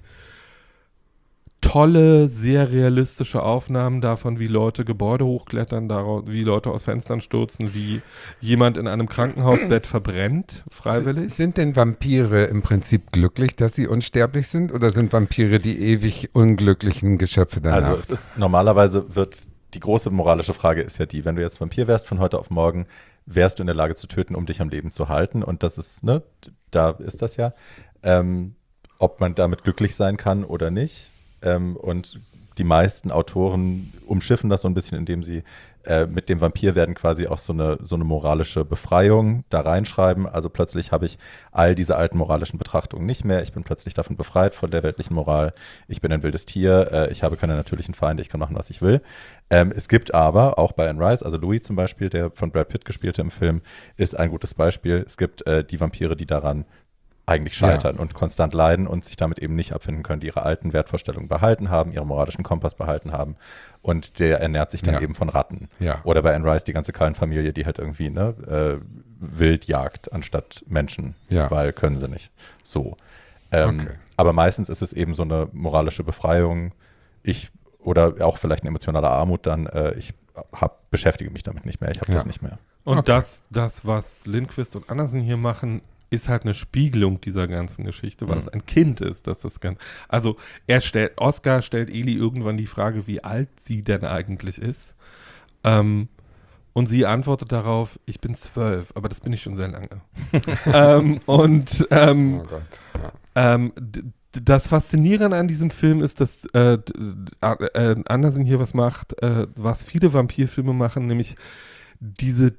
tolle, sehr realistische Aufnahmen davon, wie Leute Gebäude hochklettern, daraus, wie Leute aus Fenstern stürzen, wie jemand in einem Krankenhausbett verbrennt, freiwillig. Sind denn Vampire im Prinzip glücklich, dass sie unsterblich sind? Oder sind Vampire die ewig unglücklichen Geschöpfe danach? Also es ist, normalerweise wird, die große moralische Frage ist ja die, wenn du jetzt Vampir wärst von heute auf morgen, wärst du in der Lage zu töten, um dich am Leben zu halten. Und das ist, ne, da ist das ja. Ähm, ob man damit glücklich sein kann oder nicht. Ähm, und die meisten Autoren umschiffen das so ein bisschen, indem sie äh, mit dem Vampir werden quasi auch so eine, so eine moralische Befreiung da reinschreiben. Also plötzlich habe ich all diese alten moralischen Betrachtungen nicht mehr. Ich bin plötzlich davon befreit von der weltlichen Moral. Ich bin ein wildes Tier. Äh, ich habe keine natürlichen Feinde. Ich kann machen, was ich will. Ähm, es gibt aber auch bei Anne Rice, also Louis zum Beispiel, der von Brad Pitt gespielte im Film, ist ein gutes Beispiel. Es gibt äh, die Vampire, die daran eigentlich scheitern ja. und konstant leiden und sich damit eben nicht abfinden können, die ihre alten Wertvorstellungen behalten haben, ihren moralischen Kompass behalten haben und der ernährt sich dann ja. eben von Ratten. Ja. Oder bei Anne Rice die ganze Cullen-Familie, die halt irgendwie ne, äh, wild jagt anstatt Menschen, ja. weil können sie nicht. So. Ähm, okay. Aber meistens ist es eben so eine moralische Befreiung. Ich oder auch vielleicht eine emotionale Armut dann. Äh, ich hab, beschäftige mich damit nicht mehr. Ich habe Ja. das nicht mehr. Und Okay. das, das, was Lindqvist und Andersen hier machen, ist halt eine Spiegelung dieser ganzen Geschichte, weil Mhm. es ein Kind ist, dass das ganz. Also er stellt, Oscar stellt Eli irgendwann die Frage, wie alt sie denn eigentlich ist. Ähm, und sie antwortet darauf, ich bin zwölf, aber das bin ich schon sehr lange. ähm, und ähm, Oh Gott. Ja. ähm, d- d- das Faszinierende an diesem Film ist, dass äh, d- d- äh, Andersen hier was macht, äh, was viele Vampirfilme machen, nämlich diese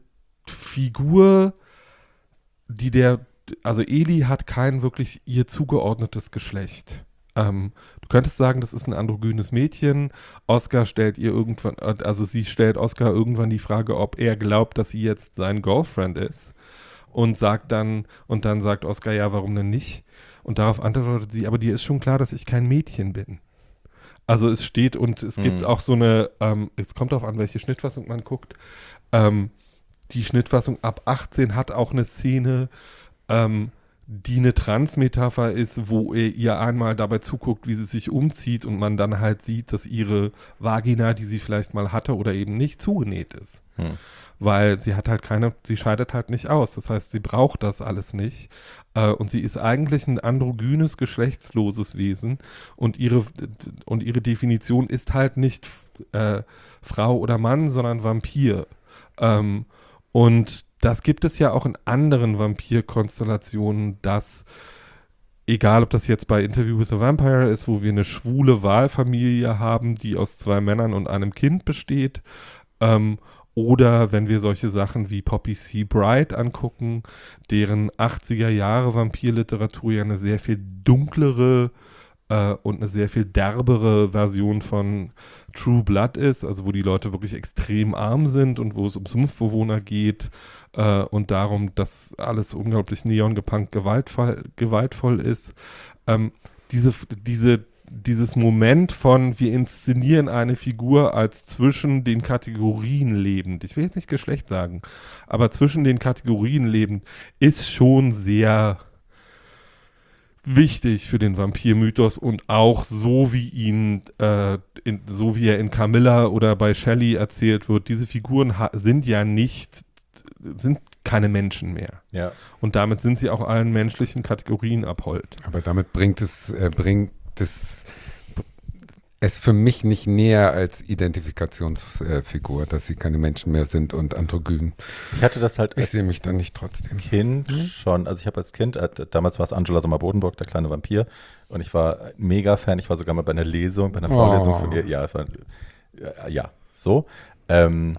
Figur, die der, also Eli hat kein wirklich ihr zugeordnetes Geschlecht. Ähm, du könntest sagen, das ist ein androgynes Mädchen. Oscar stellt ihr irgendwann, also sie stellt Oscar irgendwann die Frage, ob er glaubt, dass sie jetzt sein Girlfriend ist. Und sagt dann, und dann sagt Oscar, ja, warum denn nicht? Und darauf antwortet sie, aber dir ist schon klar, dass ich kein Mädchen bin. Also es steht und es gibt Mhm. auch so eine, ähm, es kommt darauf an, welche Schnittfassung man guckt. Ähm, die Schnittfassung ab achtzehn hat auch eine Szene, ähm, die eine Trans-Metapher ist, wo er ihr einmal dabei zuguckt, wie sie sich umzieht und man dann halt sieht, dass ihre Vagina, die sie vielleicht mal hatte oder eben nicht, zugenäht ist. Hm. Weil sie hat halt keine, sie scheidet halt nicht aus. Das heißt, sie braucht das alles nicht. Äh, und sie ist eigentlich ein androgynes, geschlechtsloses Wesen. Und ihre, und ihre Definition ist halt nicht äh, Frau oder Mann, sondern Vampir. Ähm, und das gibt es ja auch in anderen Vampir-Konstellationen, dass, egal ob das jetzt bei Interview with a Vampire ist, wo wir eine schwule Wahlfamilie haben, die aus zwei Männern und einem Kind besteht, ähm, oder wenn wir solche Sachen wie Poppy C. Bride angucken, deren achtziger Jahre Vampirliteratur ja eine sehr viel dunklere äh, und eine sehr viel derbere Version von True Blood ist, also wo die Leute wirklich extrem arm sind und wo es um Sumpfbewohner geht äh, und darum, dass alles unglaublich neongepunkt gewaltvoll, gewaltvoll ist. Ähm, diese, diese dieses Moment von, wir inszenieren eine Figur als zwischen den Kategorien lebend, ich will jetzt nicht Geschlecht sagen, aber zwischen den Kategorien lebend, ist schon sehr wichtig für den Vampir-Mythos und auch so wie ihn, äh, in, so wie er in Camilla oder bei Shelley erzählt wird, diese Figuren ha- sind ja nicht, sind keine Menschen mehr. Ja. Und damit sind sie auch allen menschlichen Kategorien abhold. Aber damit bringt es, äh, bringt es es für mich nicht näher als Identifikationsfigur, dass sie keine Menschen mehr sind und androgyn. Ich hatte das halt Ich als sehe mich dann nicht trotzdem. Kind schon, also ich habe als Kind, äh, damals war es Angela Sommer-Bodenburg, der kleine Vampir, und ich war mega Fan, ich war sogar mal bei einer Lesung, bei einer Vorlesung Oh. von ihr, ja, es war, ja, ja, so. Ähm,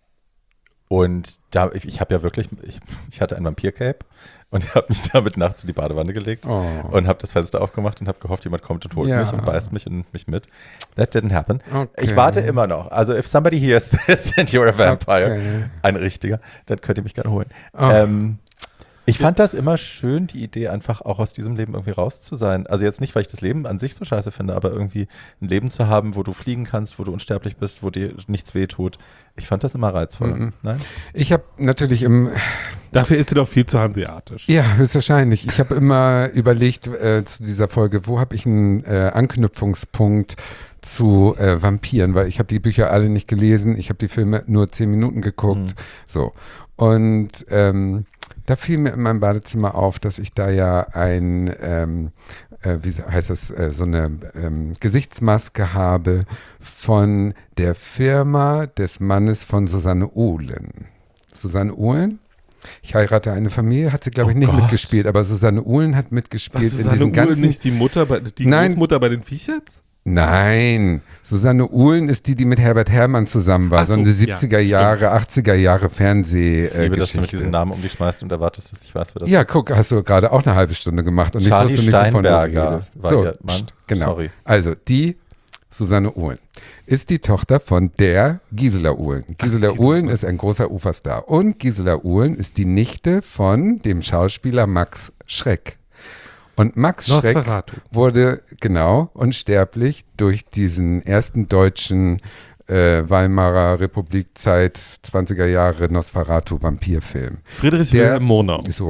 und da, ich, ich habe ja wirklich, ich, ich hatte ein Vampir-Cape und habe mich damit nachts in die Badewanne gelegt Oh. und habe das Fenster aufgemacht und habe gehofft, jemand kommt und holt Ja. mich und beißt mich und nimmt mich mit. That didn't happen. Okay. Ich warte immer noch. Also if somebody hears this and you're a vampire, Okay. ein richtiger, dann könnt ihr mich gerne holen. Oh. Ähm, ich fand das immer schön, die Idee, einfach auch aus diesem Leben irgendwie raus zu sein. Also jetzt nicht, weil ich das Leben an sich so scheiße finde, aber irgendwie ein Leben zu haben, wo du fliegen kannst, wo du unsterblich bist, wo dir nichts wehtut. Ich fand das immer reizvoll. Mhm. Nein? Ich habe natürlich im, Dafür ist sie doch viel zu hanseatisch. ja, höchstwahrscheinlich. Ich habe immer überlegt äh, zu dieser Folge, wo habe ich einen äh, Anknüpfungspunkt zu äh, Vampiren, weil ich habe die Bücher alle nicht gelesen, ich habe die Filme nur zehn Minuten geguckt, Mhm. so. Und ähm, da fiel mir in meinem Badezimmer auf, dass ich da ja ein, ähm, äh, wie heißt das, äh, so eine ähm, Gesichtsmaske habe von der Firma des Mannes von Susanne Ohlen. Susanne Ohlen? Ich heirate eine Familie, hat sie, glaube ich, Oh nicht Gott. mitgespielt, aber Susanne Ohlen hat mitgespielt Was, in Susanne diesen Uhl ganzen. nicht die Mutter, bei, die Nein. Großmutter bei den Viechers? Nein, Susanne Uhlen ist die, die mit Herbert Herrmann zusammen war. Ach So, so, eine ja, siebziger Jahre, achtziger Jahre Ich liebe, dass du mit Fernsehgeschichte. diesen Namen um dich schmeißt und erwartest, dass ich weiß, wer das Ja, ist. guck, hast du gerade auch eine halbe Stunde gemacht und Charlie ich wusste nicht, wovon du Steinberger redest. war So, ihr Mann. pst, genau. Sorry. Also die Susanne Uhlen ist die Tochter von der Gisela Uhlen. Gisela Gisela Uhlen Uhlen. ist ein großer Uferstar und Gisela Uhlen ist die Nichte von dem Schauspieler Max Schreck. Und Max Schreck Nosferatu. wurde genau unsterblich durch diesen ersten deutschen äh, Weimarer Republikzeit zwanziger Jahre Nosferatu Vampirfilm. Friedrich Der- Wilhelm Murnau. So,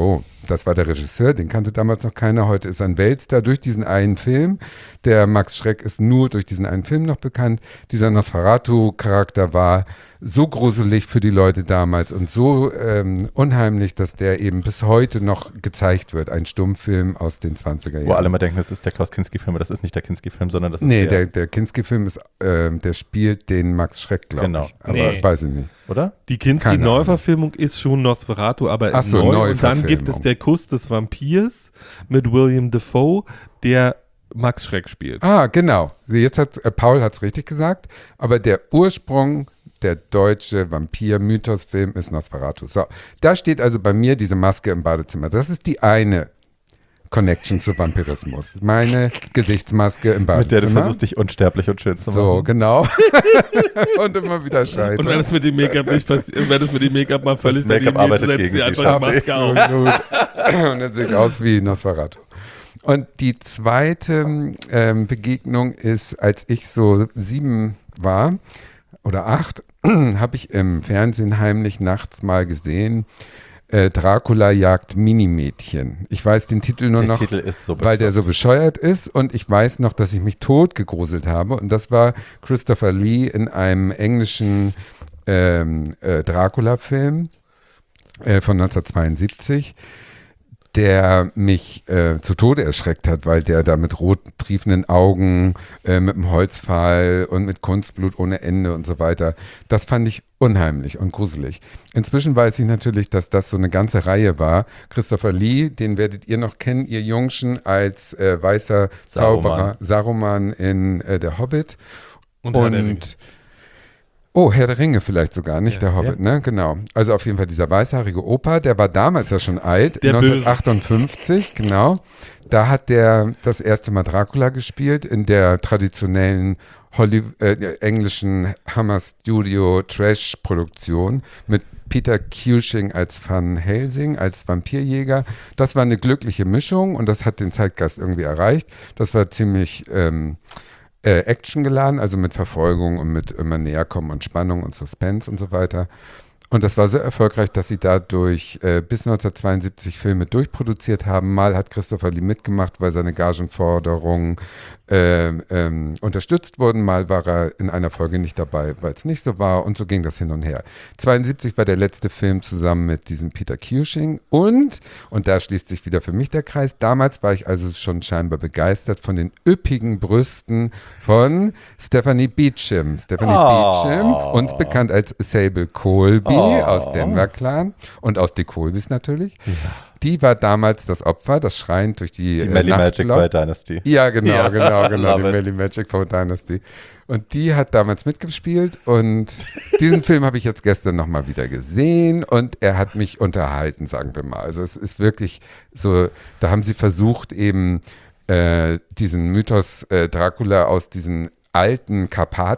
Das war der Regisseur, den kannte damals noch keiner. Heute ist er ein Weltstar durch diesen einen Film. Der Max Schreck ist nur durch diesen einen Film noch bekannt. Dieser Nosferatu-Charakter war so gruselig für die Leute damals und so ähm, unheimlich, dass der eben bis heute noch gezeigt wird. Ein Stummfilm aus den zwanziger Jahren. Wo alle mal denken, das ist der Klaus Kinski-Film, aber das ist nicht der Kinski-Film, sondern das ist Nee, der, der, der Kinski-Film ist, äh, der spielt den Max Schreck, glaube Genau. ich. Aber Nee. weiß ich nicht. oder? Die Keine Kinski-Neuverfilmung ist schon Nosferatu, aber Ach so, neu. Und dann Neuverfilmung. gibt es der Kuss des Vampirs mit William Dafoe, der Max Schreck spielt. Ah, genau. Jetzt hat äh, Paul hat es richtig gesagt, aber der Ursprung, der deutsche Vampir-Mythos-Film ist Nosferatu. So, da steht also bei mir diese Maske im Badezimmer. Das ist die eine Connection zu Vampirismus. Meine Gesichtsmaske im Badezimmer. Mit der du versuchst, dich unsterblich und schön zu machen. So, genau. Und immer wieder scheitern. Und wenn es mit dem Make-up nicht passiert, wenn es mit dem Make-up mal völlig Make-up daneben geht, arbeitet setzt gegen sie sie, einfach die Schatz. Maske auf. Absolut. Und dann sehe ich aus wie Nosferatu. Und die zweite ähm, Begegnung ist, als ich so sieben war oder acht, habe ich im Fernsehen heimlich nachts mal gesehen, äh, Dracula jagt Minimädchen. Ich weiß den Titel nur Der noch, Titel ist so weil der so bescheuert ist und ich weiß noch, dass ich mich tot gegruselt habe und das war Christopher Lee in einem englischen ähm, äh, Dracula-Film äh, von neunzehnhundertzweiundsiebzig, der mich äh, zu Tode erschreckt hat, weil der da mit rot triefenden Augen, äh, mit einem Holzpfahl und mit Kunstblut ohne Ende und so weiter, das fand ich unheimlich und gruselig. Inzwischen weiß ich natürlich, dass das so eine ganze Reihe war. Christopher Lee, den werdet ihr noch kennen, ihr Jungschen, als äh, weißer Zauberer, Saruman in äh, Der Hobbit. Und Herr der Ringe. Oh, Herr der Ringe vielleicht sogar, nicht Ja. der Hobbit, ne? Genau. Also auf jeden Fall dieser weißhaarige Opa, der war damals ja schon alt, Der neunzehnhundertachtundfünfzig, genau. Da hat der das erste Mal Dracula gespielt in der traditionellen Holly äh, englischen Hammer Studio Trash-Produktion mit Peter Cushing als Van Helsing, als Vampirjäger. Das war eine glückliche Mischung und das hat den Zeitgeist irgendwie erreicht. Das war ziemlich ähm, Äh, Action geladen, also mit Verfolgung und mit immer näher kommen und Spannung und Suspense und so weiter. Und das war so erfolgreich, dass sie dadurch äh, bis neunzehnhundertzweiundsiebzig Filme durchproduziert haben. Mal hat Christopher Lee mitgemacht, weil seine Gagenforderungen äh, ähm, unterstützt wurden. Mal war er in einer Folge nicht dabei, weil es nicht so war. Und so ging das hin und her. zweiundsiebzig war der letzte Film zusammen mit diesem Peter Cushing. Und, und da schließt sich wieder für mich der Kreis, damals war ich also schon scheinbar begeistert von den üppigen Brüsten von Stephanie Beacham. Stephanie Oh. Beacham, uns bekannt als Sable Colby Oh. aus Denver Clan und aus die Colbys natürlich. Die war damals das Opfer, das schreiend durch die, Die äh, Melly Nacht Magic läuft. bei Dynasty. Ja, genau, Ja, genau, genau, die love it. Melly Magic von Dynasty. Und die hat damals mitgespielt und diesen Film habe ich jetzt gestern nochmal wieder gesehen und er hat mich unterhalten, sagen wir mal. Also es ist wirklich so, da haben sie versucht eben äh, diesen Mythos äh, Dracula aus diesen alten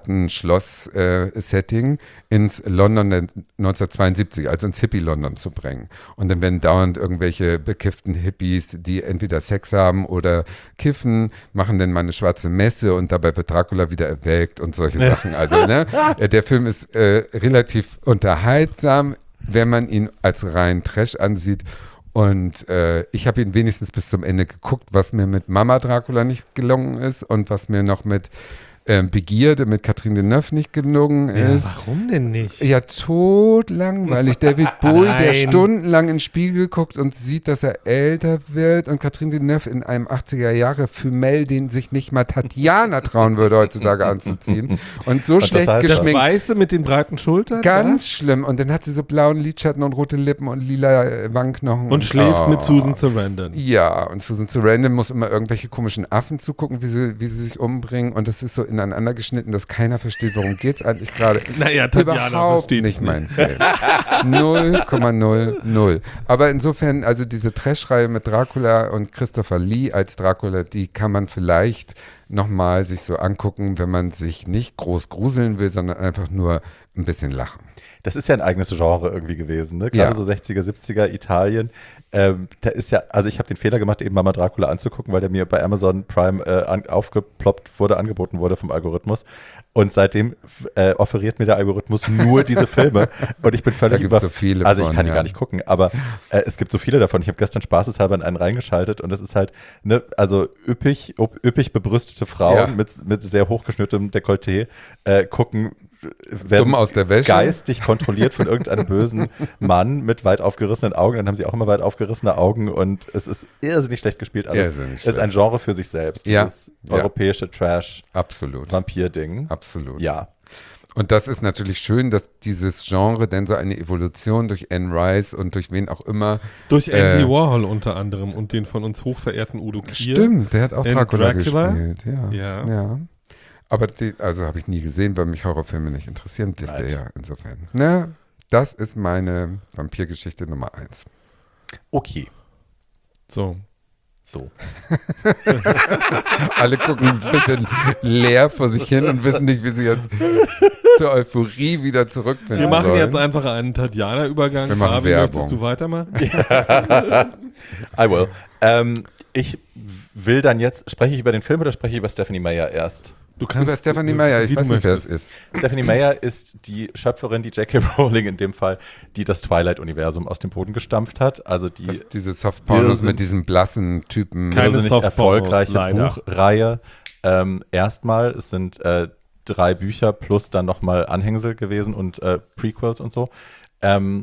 Karpaten-Schloss-Setting ins London der neunzehnhundertzweiundsiebzig, also ins Hippie-London zu bringen. Und dann werden dauernd irgendwelche bekifften Hippies, die entweder Sex haben oder kiffen, machen dann mal eine schwarze Messe und dabei wird Dracula wieder erwägt und solche Sachen. Also ne, äh, der Film ist äh, relativ unterhaltsam, wenn man ihn als rein Trash ansieht. Und äh, ich habe ihn wenigstens bis zum Ende geguckt, was mir mit Mama Dracula nicht gelungen ist und was mir noch mit ähm, Begierde mit Catherine Deneuve nicht gelungen ist. Warum denn nicht? Ja, tot langweilig. David Bowie, der Nein. stundenlang in den Spiegel guckt und sieht, dass er älter wird. Und Catherine Deneuve in einem achtziger-Jahre-Fumel, den sich nicht mal Tatjana trauen würde, heutzutage anzuziehen. Und so das schlecht heißt Das geschminkt. Weiße mit den breiten Schultern? Ganz schlimm. Und dann hat sie so blauen Lidschatten und rote Lippen und lila äh, Wangenknochen. da? Und schläft Oh. mit Susan Sarandon. Ja, und Susan Sarandon muss immer irgendwelche komischen Affen zugucken, wie sie, wie sie sich umbringen. Und das ist so ineinander geschnitten, dass keiner versteht, worum geht's eigentlich gerade. Naja, Tatjana Überhaupt versteht nicht es mein Film. null Komma null null. Aber insofern, also diese Trash-Reihe mit Dracula und Christopher Lee als Dracula, die kann man vielleicht nochmal sich so angucken, wenn man sich nicht groß gruseln will, sondern einfach nur ein bisschen lachen. Das ist ja ein eigenes Genre irgendwie gewesen, ne? Gerade Ja. so sechziger, siebziger Italien. Ähm, da ist ja, also ich habe den Fehler gemacht, eben Mama Dracula anzugucken, weil der mir bei Amazon Prime äh, an, aufgeploppt wurde, angeboten wurde vom Algorithmus. Und seitdem äh, offeriert mir der Algorithmus nur diese Filme. Und ich bin völlig Da gibt's über... so viele also ich von, kann die ja. gar nicht gucken, aber äh, es gibt so viele davon. Ich habe gestern spaßeshalber in einen reingeschaltet und das ist halt, ne, also üppig, üppig bebrüstete Frauen Ja. mit, mit sehr hochgeschnittenem Dekolleté äh, gucken, werden Dumm aus der Wäsche. geistig kontrolliert von irgendeinem bösen Mann mit weit aufgerissenen Augen. Dann haben sie auch immer weit aufgerissene Augen und es ist irrsinnig schlecht gespielt alles. Irrsinnig Es ist ein Genre für sich selbst. Ja. Dieses Ja. europäische Trash-Vampir-Ding. Absolut. Absolut. Ja. Und das ist natürlich schön, dass dieses Genre dann so eine Evolution durch Anne Rice und durch wen auch immer. Durch Andy Äh, Warhol unter anderem und den von uns hochverehrten Udo Kier. Stimmt, der hat auch in Dracula, Dracula. gespielt. Ja. Ja. ja. Aber die, also habe ich nie gesehen, weil mich Horrorfilme nicht interessieren, wisst ihr Right. ja insofern. Na, das ist meine Vampirgeschichte Nummer eins. Okay. So. So. Alle gucken ein bisschen leer vor sich hin und wissen nicht, wie sie jetzt zur Euphorie wieder zurückfinden Wir machen sollen. jetzt einfach einen Tatjana-Übergang. Wir machen Fabi, Werbung. möchtest du weitermachen? I will. Ähm, ich will dann jetzt, spreche ich über den Film oder spreche ich über Stephanie Meyer erst? Du kannst, Über Stephanie äh, Meyer, ich wie du weiß nicht, wer es möchtest. ist. Stephanie Meyer ist die Schöpferin, die J K. Rowling in dem Fall, die das Twilight-Universum aus dem Boden gestampft hat. Also die Das, diese Softpornos Irrsinn- mit diesem blassen Typen. Keine irrsinnig Softpornos, erfolgreiche leider. Buchreihe. Ähm, erstmal, es sind äh, drei Bücher plus dann nochmal Anhängsel gewesen und äh, Prequels und so. Ähm,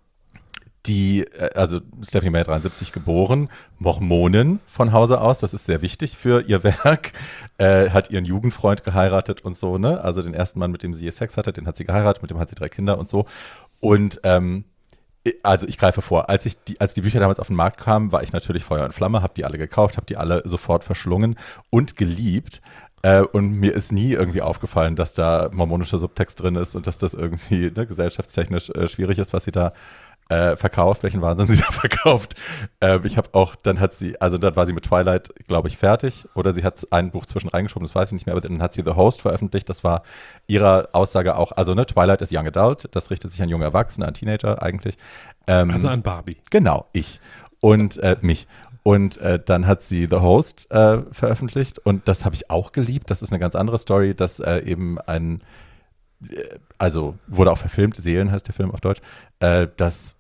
die, äh, also Stephanie Meyer dreiundsiebzig geboren, Mormonin von Hause aus, das ist sehr wichtig für ihr Werk, äh, hat ihren Jugendfreund geheiratet und so, ne? Also den ersten Mann, mit dem sie je Sex hatte, den hat sie geheiratet, mit dem hat sie drei Kinder und so. Und ähm, also ich greife vor, als ich die, als die Bücher damals auf den Markt kamen, war ich natürlich Feuer und Flamme, habe die alle gekauft, habe die alle sofort verschlungen und geliebt. Äh, und mir ist nie irgendwie aufgefallen, dass da mormonischer Subtext drin ist und dass das irgendwie ne, gesellschaftstechnisch äh, schwierig ist, was sie da äh, verkauft, welchen Wahnsinn sie da verkauft. Äh, ich habe auch, dann hat sie, also dann war sie mit Twilight, glaube ich, fertig. Oder sie hat ein Buch zwischen reingeschoben, das weiß ich nicht mehr, aber dann hat sie The Host veröffentlicht. Das war ihrer Aussage auch, also ne, Twilight ist Young Adult, das richtet sich an junge Erwachsene, an Teenager eigentlich. Ähm, Also an Barbie. Genau, ich. Und äh, mich. Und äh, dann hat sie The Host äh, veröffentlicht und das habe ich auch geliebt. Das ist eine ganz andere Story, dass äh, eben ein, äh, also wurde auch verfilmt, Seelen heißt der Film auf Deutsch, äh, dass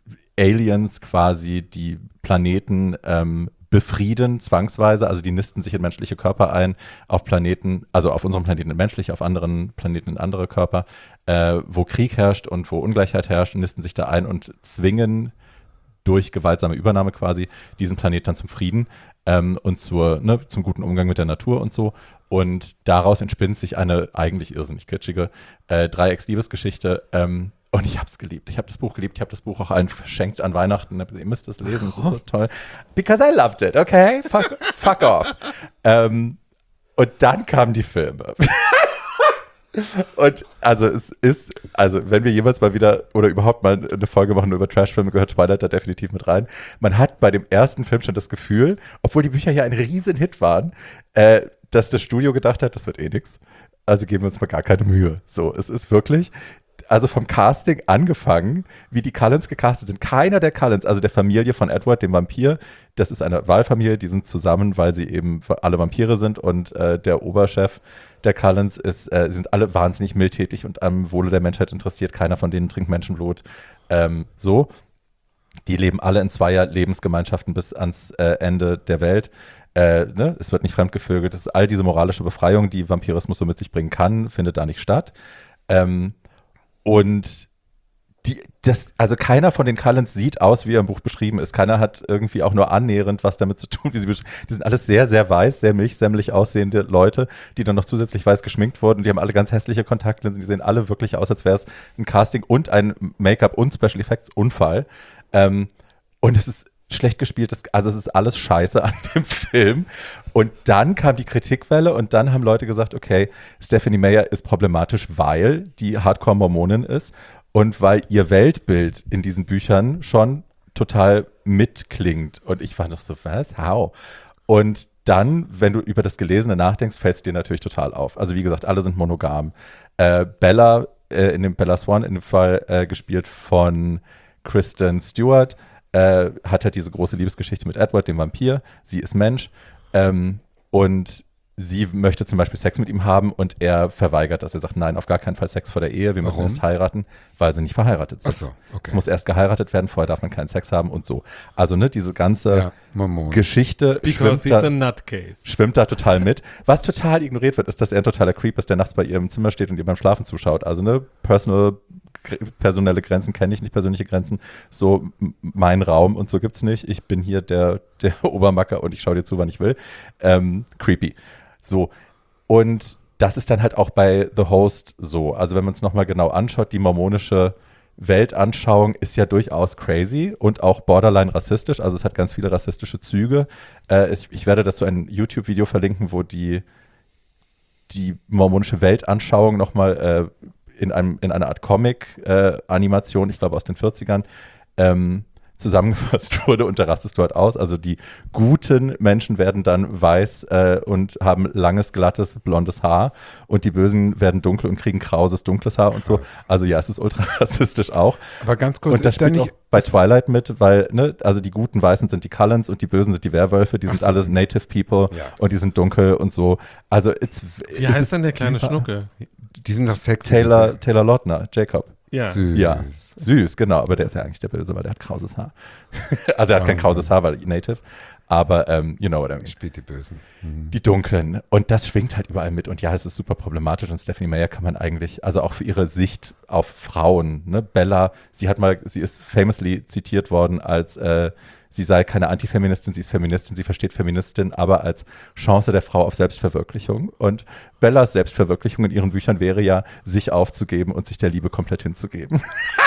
Aliens quasi die Planeten ähm, befrieden, zwangsweise, also die nisten sich in menschliche Körper ein, auf Planeten, also auf unserem Planeten in menschliche, auf anderen Planeten in andere Körper, äh, wo Krieg herrscht und wo Ungleichheit herrscht, nisten sich da ein und zwingen durch gewaltsame Übernahme quasi diesen Planet dann zum Frieden ähm, und zur, ne, zum guten Umgang mit der Natur und so. Und daraus entspinnt sich eine eigentlich irrsinnig kitschige äh, Dreiecks-Liebesgeschichte. Ähm, und ich habe es geliebt. Ich habe das Buch geliebt. Ich habe das Buch auch allen verschenkt an Weihnachten. Ihr müsst es lesen. Es ist so toll. Because I loved it, okay? Fuck, fuck off. Ähm, und dann kamen die Filme. Und also es ist, also wenn wir jemals mal wieder oder überhaupt mal eine Folge machen über Trashfilme, gehört Twilight da definitiv mit rein. Man hat bei dem ersten Film schon das Gefühl, obwohl die Bücher ja ein riesen Hit waren, äh, dass das Studio gedacht hat, das wird eh nix. Also geben wir uns mal gar keine Mühe. So, es ist wirklich, also vom Casting angefangen, wie die Cullens gecastet sind. Keiner der Cullens, also der Familie von Edward, dem Vampir, das ist eine Wahlfamilie, die sind zusammen, weil sie eben alle Vampire sind und äh, der Oberchef der Cullens ist, äh, sind alle wahnsinnig mildtätig und am Wohle der Menschheit interessiert. Keiner von denen trinkt Menschenblut. Ähm, so. Die leben alle in zweier Lebensgemeinschaften bis ans äh, Ende der Welt. Äh, ne? Es wird nicht fremdgevögelt. Das ist all diese moralische Befreiung, die Vampirismus so mit sich bringen kann, findet da nicht statt. Ähm, und die, das, also keiner von den Cullens sieht aus, wie er im Buch beschrieben ist. Keiner hat irgendwie auch nur annähernd was damit zu tun, wie sie beschrieben. Die sind alles sehr, sehr weiß, sehr milchsämmlich aussehende Leute, die dann noch zusätzlich weiß geschminkt wurden. Die haben alle ganz hässliche Kontaktlinsen. Die sehen alle wirklich aus, als wäre es ein Casting und ein Make-up und Special Effects Unfall. Ähm, und es ist schlecht gespielt, das, also es ist alles scheiße an dem Film. Und dann kam die Kritikwelle und dann haben Leute gesagt, okay, Stephanie Meyer ist problematisch, weil die Hardcore-Mormonin ist und weil ihr Weltbild in diesen Büchern schon total mitklingt. Und ich war noch so, was? How? Und dann, wenn du über das Gelesene nachdenkst, fällt es dir natürlich total auf. Also wie gesagt, alle sind monogam. Äh, Bella, äh, in dem Bella Swan, in dem Fall äh, gespielt von Kristen Stewart, äh, hat halt diese große Liebesgeschichte mit Edward, dem Vampir. Sie ist Mensch. Ähm, und sie möchte zum Beispiel Sex mit ihm haben und er verweigert das. Er sagt, nein, auf gar keinen Fall Sex vor der Ehe. Wir müssen Warum? erst heiraten, weil sie nicht verheiratet sind. Ach so, okay. Es muss erst geheiratet werden, vorher darf man keinen Sex haben und so. Also ne, diese ganze Ja, Mormon. Geschichte Because schwimmt he's da, a nutcase. schwimmt da total mit. Was total ignoriert wird, ist, dass er ein totaler Creep ist, der nachts bei ihr im Zimmer steht und ihr beim Schlafen zuschaut. Also ne, personal, personelle Grenzen kenne ich nicht, persönliche Grenzen. So m- mein Raum und so gibt's nicht. Ich bin hier der, der Obermacker und ich schaue dir zu, wann ich will. Ähm, creepy. So. Und das ist dann halt auch bei The Host so. Also wenn man es nochmal genau anschaut, die mormonische Weltanschauung ist ja durchaus crazy und auch borderline rassistisch. Also es hat ganz viele rassistische Züge. Äh, ich, ich werde dazu ein YouTube-Video verlinken, wo die, die mormonische Weltanschauung nochmal äh, in, einem, in einer Art Comic-Animation, äh, ich glaube aus den vierzigern, ähm, zusammengefasst wurde und da rastest du halt aus. Also die guten Menschen werden dann weiß äh, und haben langes, glattes, blondes Haar und die Bösen werden dunkel und kriegen krauses, dunkles Haar und so. Also ja, es ist ultra rassistisch auch. Aber ganz kurz, Und das ist da spielt nicht, auch bei Twilight mit, weil, ne, also die guten Weißen sind die Cullens und die Bösen sind die Werwölfe, die sind so. alles Native People Ja. und die sind dunkel und so. Also it's, Wie es heißt ist denn der kleine über- Schnucke? die sind doch sexy. Taylor, Taylor Lautner, Jacob. Ja. Süß. Ja, süß, genau, aber der ist ja eigentlich der Böse, weil der hat krauses Haar. Also er hat kein Ah. krauses Haar, weil Native, aber ähm, you know what I mean. Spielt die Bösen. Mhm. Die Dunklen. Und das schwingt halt überall mit. Und ja, es ist super problematisch. Und Stephanie Meyer kann man eigentlich, also auch für ihre Sicht auf Frauen, ne, Bella, sie hat mal, sie ist famously zitiert worden als, äh, sie sei keine Antifeministin, sie ist Feministin, sie versteht Feministin, aber als Chance der Frau auf Selbstverwirklichung. Und Bellas Selbstverwirklichung in ihren Büchern wäre ja, sich aufzugeben und sich der Liebe komplett hinzugeben.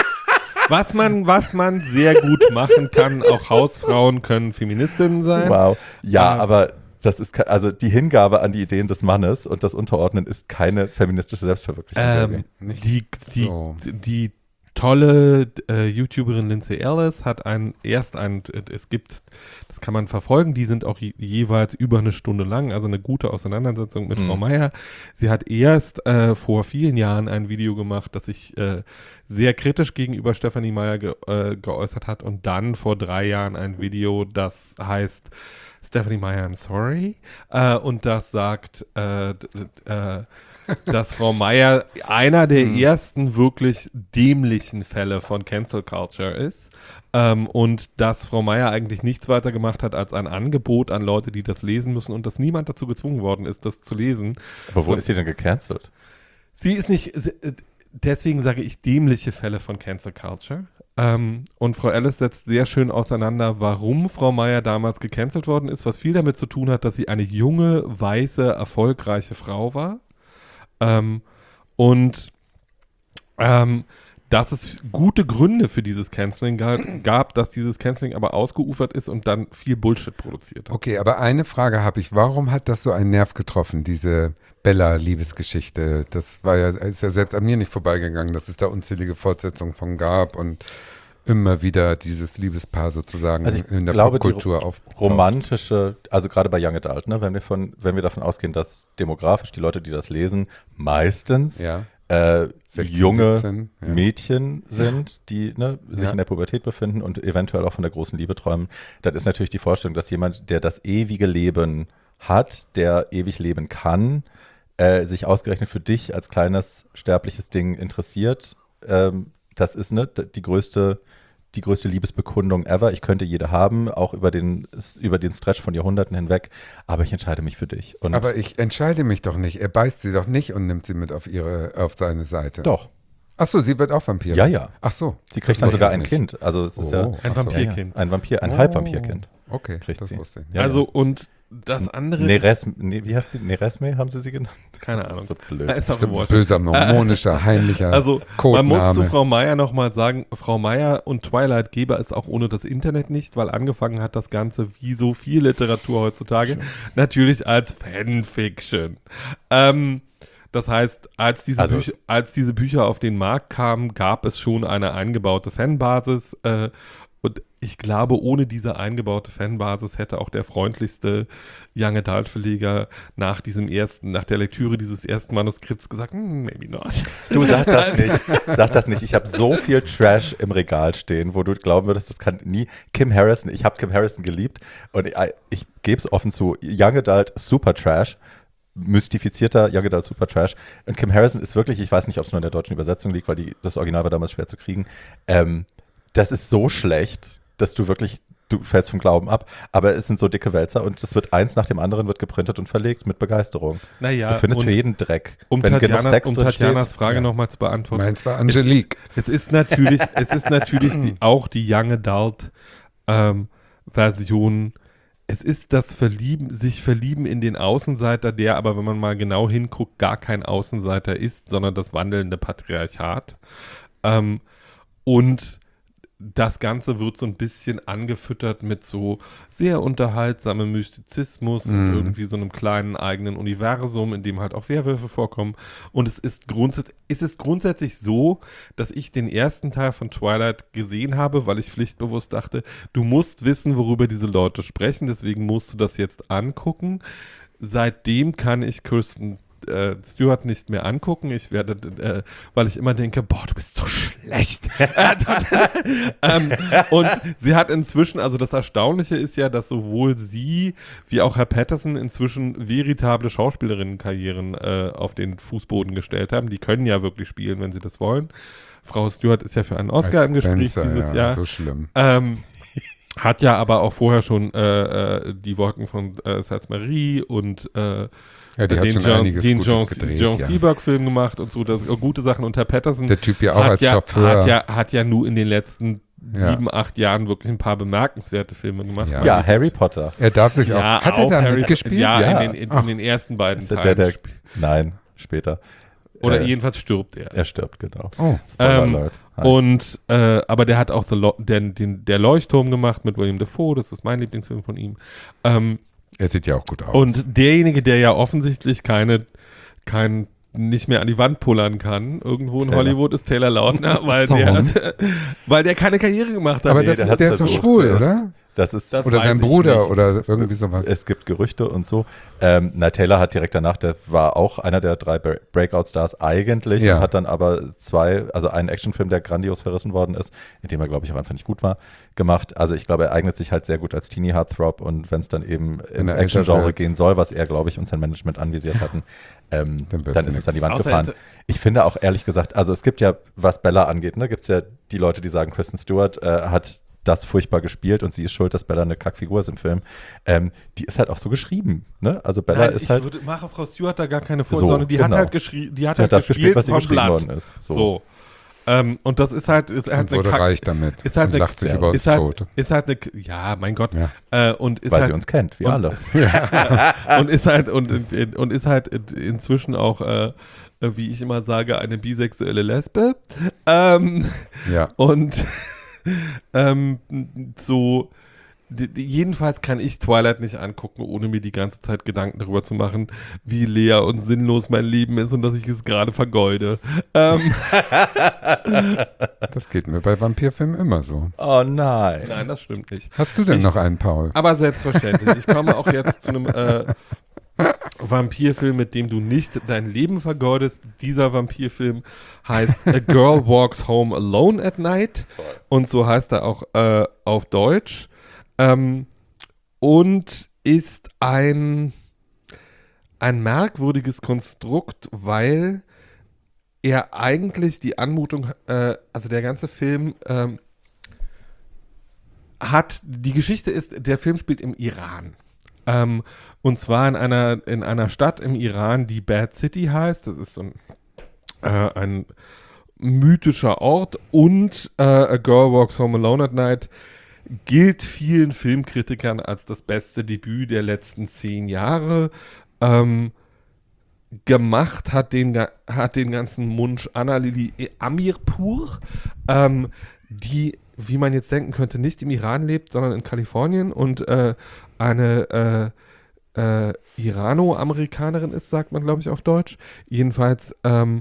Was man, was man sehr gut machen kann, auch Hausfrauen können Feministinnen sein. Wow. Ja, Ähm, aber das ist, ke- also die Hingabe an die Ideen des Mannes und das Unterordnen ist keine feministische Selbstverwirklichung. Ähm, Nicht die, die, so. die tolle äh, YouTuberin Lindsay Ellis hat ein, erst ein, es gibt, das kann man verfolgen, die sind auch je, jeweils über eine Stunde lang, also eine gute Auseinandersetzung mit Mhm. Frau Meyer. Sie hat erst äh, vor vielen Jahren ein Video gemacht, das sich äh, sehr kritisch gegenüber Stephanie Meyer ge, äh, geäußert hat und dann vor drei Jahren ein Video, das heißt Stephanie Meyer, I'm sorry, äh, und das sagt, äh, d- d- äh, dass Frau Meyer einer der Hm. ersten wirklich dämlichen Fälle von Cancel Culture ist ähm, und dass Frau Meyer eigentlich nichts weiter gemacht hat als ein Angebot an Leute, die das lesen müssen und dass niemand dazu gezwungen worden ist, das zu lesen. Aber wo So. ist sie denn gecancelt? Sie ist nicht, sie- äh, deswegen sage ich dämliche Fälle von Cancel Culture. Ähm, und Frau Ellis setzt sehr schön auseinander, warum Frau Meyer damals gecancelt worden ist, was viel damit zu tun hat, dass sie eine junge, weiße, erfolgreiche Frau war. Ähm, und ähm, dass es gute Gründe für dieses Canceling gab, gab, dass dieses Canceling aber ausgeufert ist und dann viel Bullshit produziert hat. Okay, aber eine Frage habe ich. Warum hat das so einen Nerv getroffen, diese Bella-Liebesgeschichte? Das war ja, ist ja selbst an mir nicht vorbeigegangen, dass es da unzählige Fortsetzungen von gab und immer wieder dieses Liebespaar sozusagen Also ich in der glaube, die Popkultur auf. Romantische, also gerade bei Young Adult, ne, wenn wir von, wenn wir davon ausgehen, dass demografisch die Leute, die das lesen, meistens Ja, äh, sechzehn, junge siebzehn, ja. Mädchen sind, die ne, sich Ja. in der Pubertät befinden und eventuell auch von der großen Liebe träumen, dann ist natürlich die Vorstellung, dass jemand, der das ewige Leben hat, der ewig leben kann, äh, sich ausgerechnet für dich als kleines sterbliches Ding interessiert. Ähm, das ist ne, d- die größte die größte Liebesbekundung ever. Ich könnte jede haben, auch über den, über den Stretch von Jahrhunderten hinweg, aber ich entscheide mich für dich. Und Aber ich entscheide mich doch nicht. Er beißt sie doch nicht und nimmt sie mit auf ihre, auf seine Seite. doch, Ach so, sie wird auch Vampirin. ja, ja. Ach so. Sie kriegt Das dann wusste sogar ich ein nicht. Kind. Also es ist Oh, ja Ein ach so. Vampirkind. ein Vampir, ein Oh. Halbvampirkind. Okay, Kriegt das sie. wusste ich. Ja, also ja. und das andere, Neres, nee, wie heißt sie? Neresme haben sie sie genannt? keine Das Ahnung. ist so blöd. Ist auch Stimmt, wurscht. böser, mormonischer, heimlicher Also Codename. man muss zu Frau Meyer nochmal sagen, Frau Meyer und Twilight gäbe es auch ohne das Internet nicht, weil angefangen hat das Ganze, wie so viel Literatur heutzutage, natürlich als Fanfiction. Ähm, das heißt, als diese, Also Bücher, es- als diese Bücher auf den Markt kamen, gab es schon eine eingebaute Fanbasis äh, und ich glaube, ohne diese eingebaute Fanbasis hätte auch der freundlichste Young Adult Verleger nach diesem ersten, nach der Lektüre dieses ersten Manuskripts gesagt, hm, maybe not. Du sag das nicht, sag das nicht. Ich habe so viel Trash im Regal stehen, wo du glauben würdest, das kann nie. Kim Harrison, ich habe Kim Harrison geliebt und ich, ich gebe es offen zu, Young Adult Super Trash, mystifizierter Young Adult Super Trash. Und Kim Harrison ist wirklich, ich weiß nicht, ob es nur in der deutschen Übersetzung liegt, weil die, das Original war damals schwer zu kriegen. Ähm, das ist so schlecht, dass du wirklich, du fällst vom Glauben ab, aber es sind so dicke Wälzer und es wird eins nach dem anderen wird geprintet und verlegt mit Begeisterung. Naja, du findest und für jeden Dreck. Um, Wenn Tatjana, genug Sex um drin Tatjanas steht, Frage ja. nochmal zu beantworten. Meins war Angelique. Es, es ist natürlich, es ist natürlich die, auch die Young Adult ähm, Version. Es ist das Verlieben, sich verlieben in den Außenseiter, der aber, wenn man mal genau hinguckt, gar kein Außenseiter ist, sondern das wandelnde Patriarchat. Ähm, und das Ganze wird so ein bisschen angefüttert mit so sehr unterhaltsamem Mystizismus Mhm. und irgendwie so einem kleinen eigenen Universum, in dem halt auch Werwölfe vorkommen. Und es ist, grundsätzlich, es ist grundsätzlich so, dass ich den ersten Teil von Twilight gesehen habe, weil ich pflichtbewusst dachte, du musst wissen, worüber diese Leute sprechen, deswegen musst du das jetzt angucken. Seitdem kann ich Kirsten Äh, Stewart nicht mehr angucken. Ich werde, äh, weil ich immer denke, boah, du bist so schlecht. ähm, und sie hat inzwischen, also das Erstaunliche ist ja, dass sowohl sie wie auch Herr Patterson inzwischen veritable Schauspielerinnenkarrieren äh, auf den Fußboden gestellt haben. Die können ja wirklich spielen, wenn sie das wollen. Frau Stewart ist ja für einen Oscar Als im Gespräch Spencer, dieses ja, Jahr. So schlimm. Ähm, hat ja aber auch vorher schon äh, äh, die Wolken von äh, Salz-Marie und äh, Ja, die hat den schon John, einiges den Gutes John, gedreht. John ja. Seberg-Film gemacht und so, das, äh, gute Sachen. Und Herr Patterson Der Typ ja auch hat, als ja, Chauffeur. hat, ja, hat ja nur in den letzten Ja. sieben, acht Jahren wirklich ein paar bemerkenswerte Filme gemacht. Ja. ja, Harry Potter. Er darf sich Ja, auch. Hat er auch da Harry- mitgespielt? Ja, Ja. in, den, in, Ach. in den ersten beiden Ist er Teilen. der, der, sp- nein, später. Oder äh, jedenfalls stirbt er. Er stirbt, genau. Oh. Spoiler Ähm, Alert. Hi. Und, äh, aber der hat auch The Lo- den, den, der Leuchtturm gemacht mit William Dafoe, das ist mein Lieblingsfilm von ihm. Ähm, Er sieht ja auch gut aus. und derjenige, der ja offensichtlich keine, kein, nicht mehr an die Wand pullern kann, irgendwo in Taylor. Hollywood, ist Taylor Lautner, weil, Warum? der, weil der keine Karriere gemacht hat. Aber Nee, das, der der, hat's der ist doch versucht. schwul, Das- oder? Das ist, Das Oder weiß sein ich Bruder nicht. oder irgendwie sowas. es gibt Gerüchte und so. Ähm, na, Taylor hat direkt danach, der war auch einer der drei Bre- Breakout-Stars eigentlich Ja. und hat dann aber zwei, also einen Actionfilm, der grandios verrissen worden ist, in dem er, glaube ich, am Anfang nicht gut war, gemacht. Also ich glaube, er eignet sich halt sehr gut als Teenie Heartthrob und wenn es dann eben ins der Action-Genre Actionwelt. gehen soll, was er, glaube ich, und sein Management anvisiert hatten, ähm, Dann dann, wird's ist es an die Wand Außer gefahren. es- Ich finde auch ehrlich gesagt, also es gibt ja, was Bella angeht, ne, gibt es ja die Leute, die sagen, Kristen Stewart äh, hat das furchtbar gespielt und sie ist schuld, dass Bella eine Kackfigur ist im Film. Ähm, die ist halt auch so geschrieben. Ne? Also Bella Nein, ist ich halt, würde, mache Frau Stewart da gar keine So, Vorsorge, sondern die genau. hat halt geschrieben, die hat sie halt hat das gespielt, was sie vom geschrieben Blatt. worden ist. So. So. Ähm, und das ist halt, ist halt und wurde Kack- reich damit. ist halt und eine, lacht sich über ist das halt, Tote. ist halt eine, ja, mein Gott, Ja. äh, und ist Weil halt, sie uns kennt, wie und- alle. und ist halt und, und ist halt inzwischen auch, äh, wie ich immer sage, eine bisexuelle Lesbe. Ähm, Ja. und ähm, so, die, die, jedenfalls kann ich Twilight nicht angucken, ohne mir die ganze Zeit Gedanken darüber zu machen, wie leer und sinnlos mein Leben ist und dass ich es gerade vergeude. Ähm, Das geht mir bei Vampirfilmen immer so. Oh nein. nein, das stimmt nicht. Hast du denn Ich- noch einen, Paul? Aber selbstverständlich. Ich komme auch jetzt zu einem äh, Vampirfilm, mit dem du nicht dein Leben vergeudest. Dieser Vampirfilm heißt A Girl Walks Home Alone at Night. Und so heißt er auch äh, auf Deutsch. Ähm, und ist ein, ein merkwürdiges Konstrukt, weil er eigentlich die Anmutung, äh, also der ganze Film ähm, hat, die Geschichte ist, der Film spielt im Iran. Ähm, und zwar in einer, in einer Stadt im Iran, die Bad City heißt. Das ist so ein, äh, ein mythischer Ort. Und äh, A Girl Walks Home Alone at Night gilt vielen Filmkritikern als das beste Debüt der letzten zehn Jahre. Ähm, gemacht hat den, ga- hat den ganzen Munsch Anna-Lili Amirpour, ähm, die, wie man jetzt denken könnte, nicht im Iran lebt, sondern in Kalifornien und äh, eine äh, äh, Irano-Amerikanerin ist, sagt man, glaube ich, auf Deutsch. Jedenfalls ähm,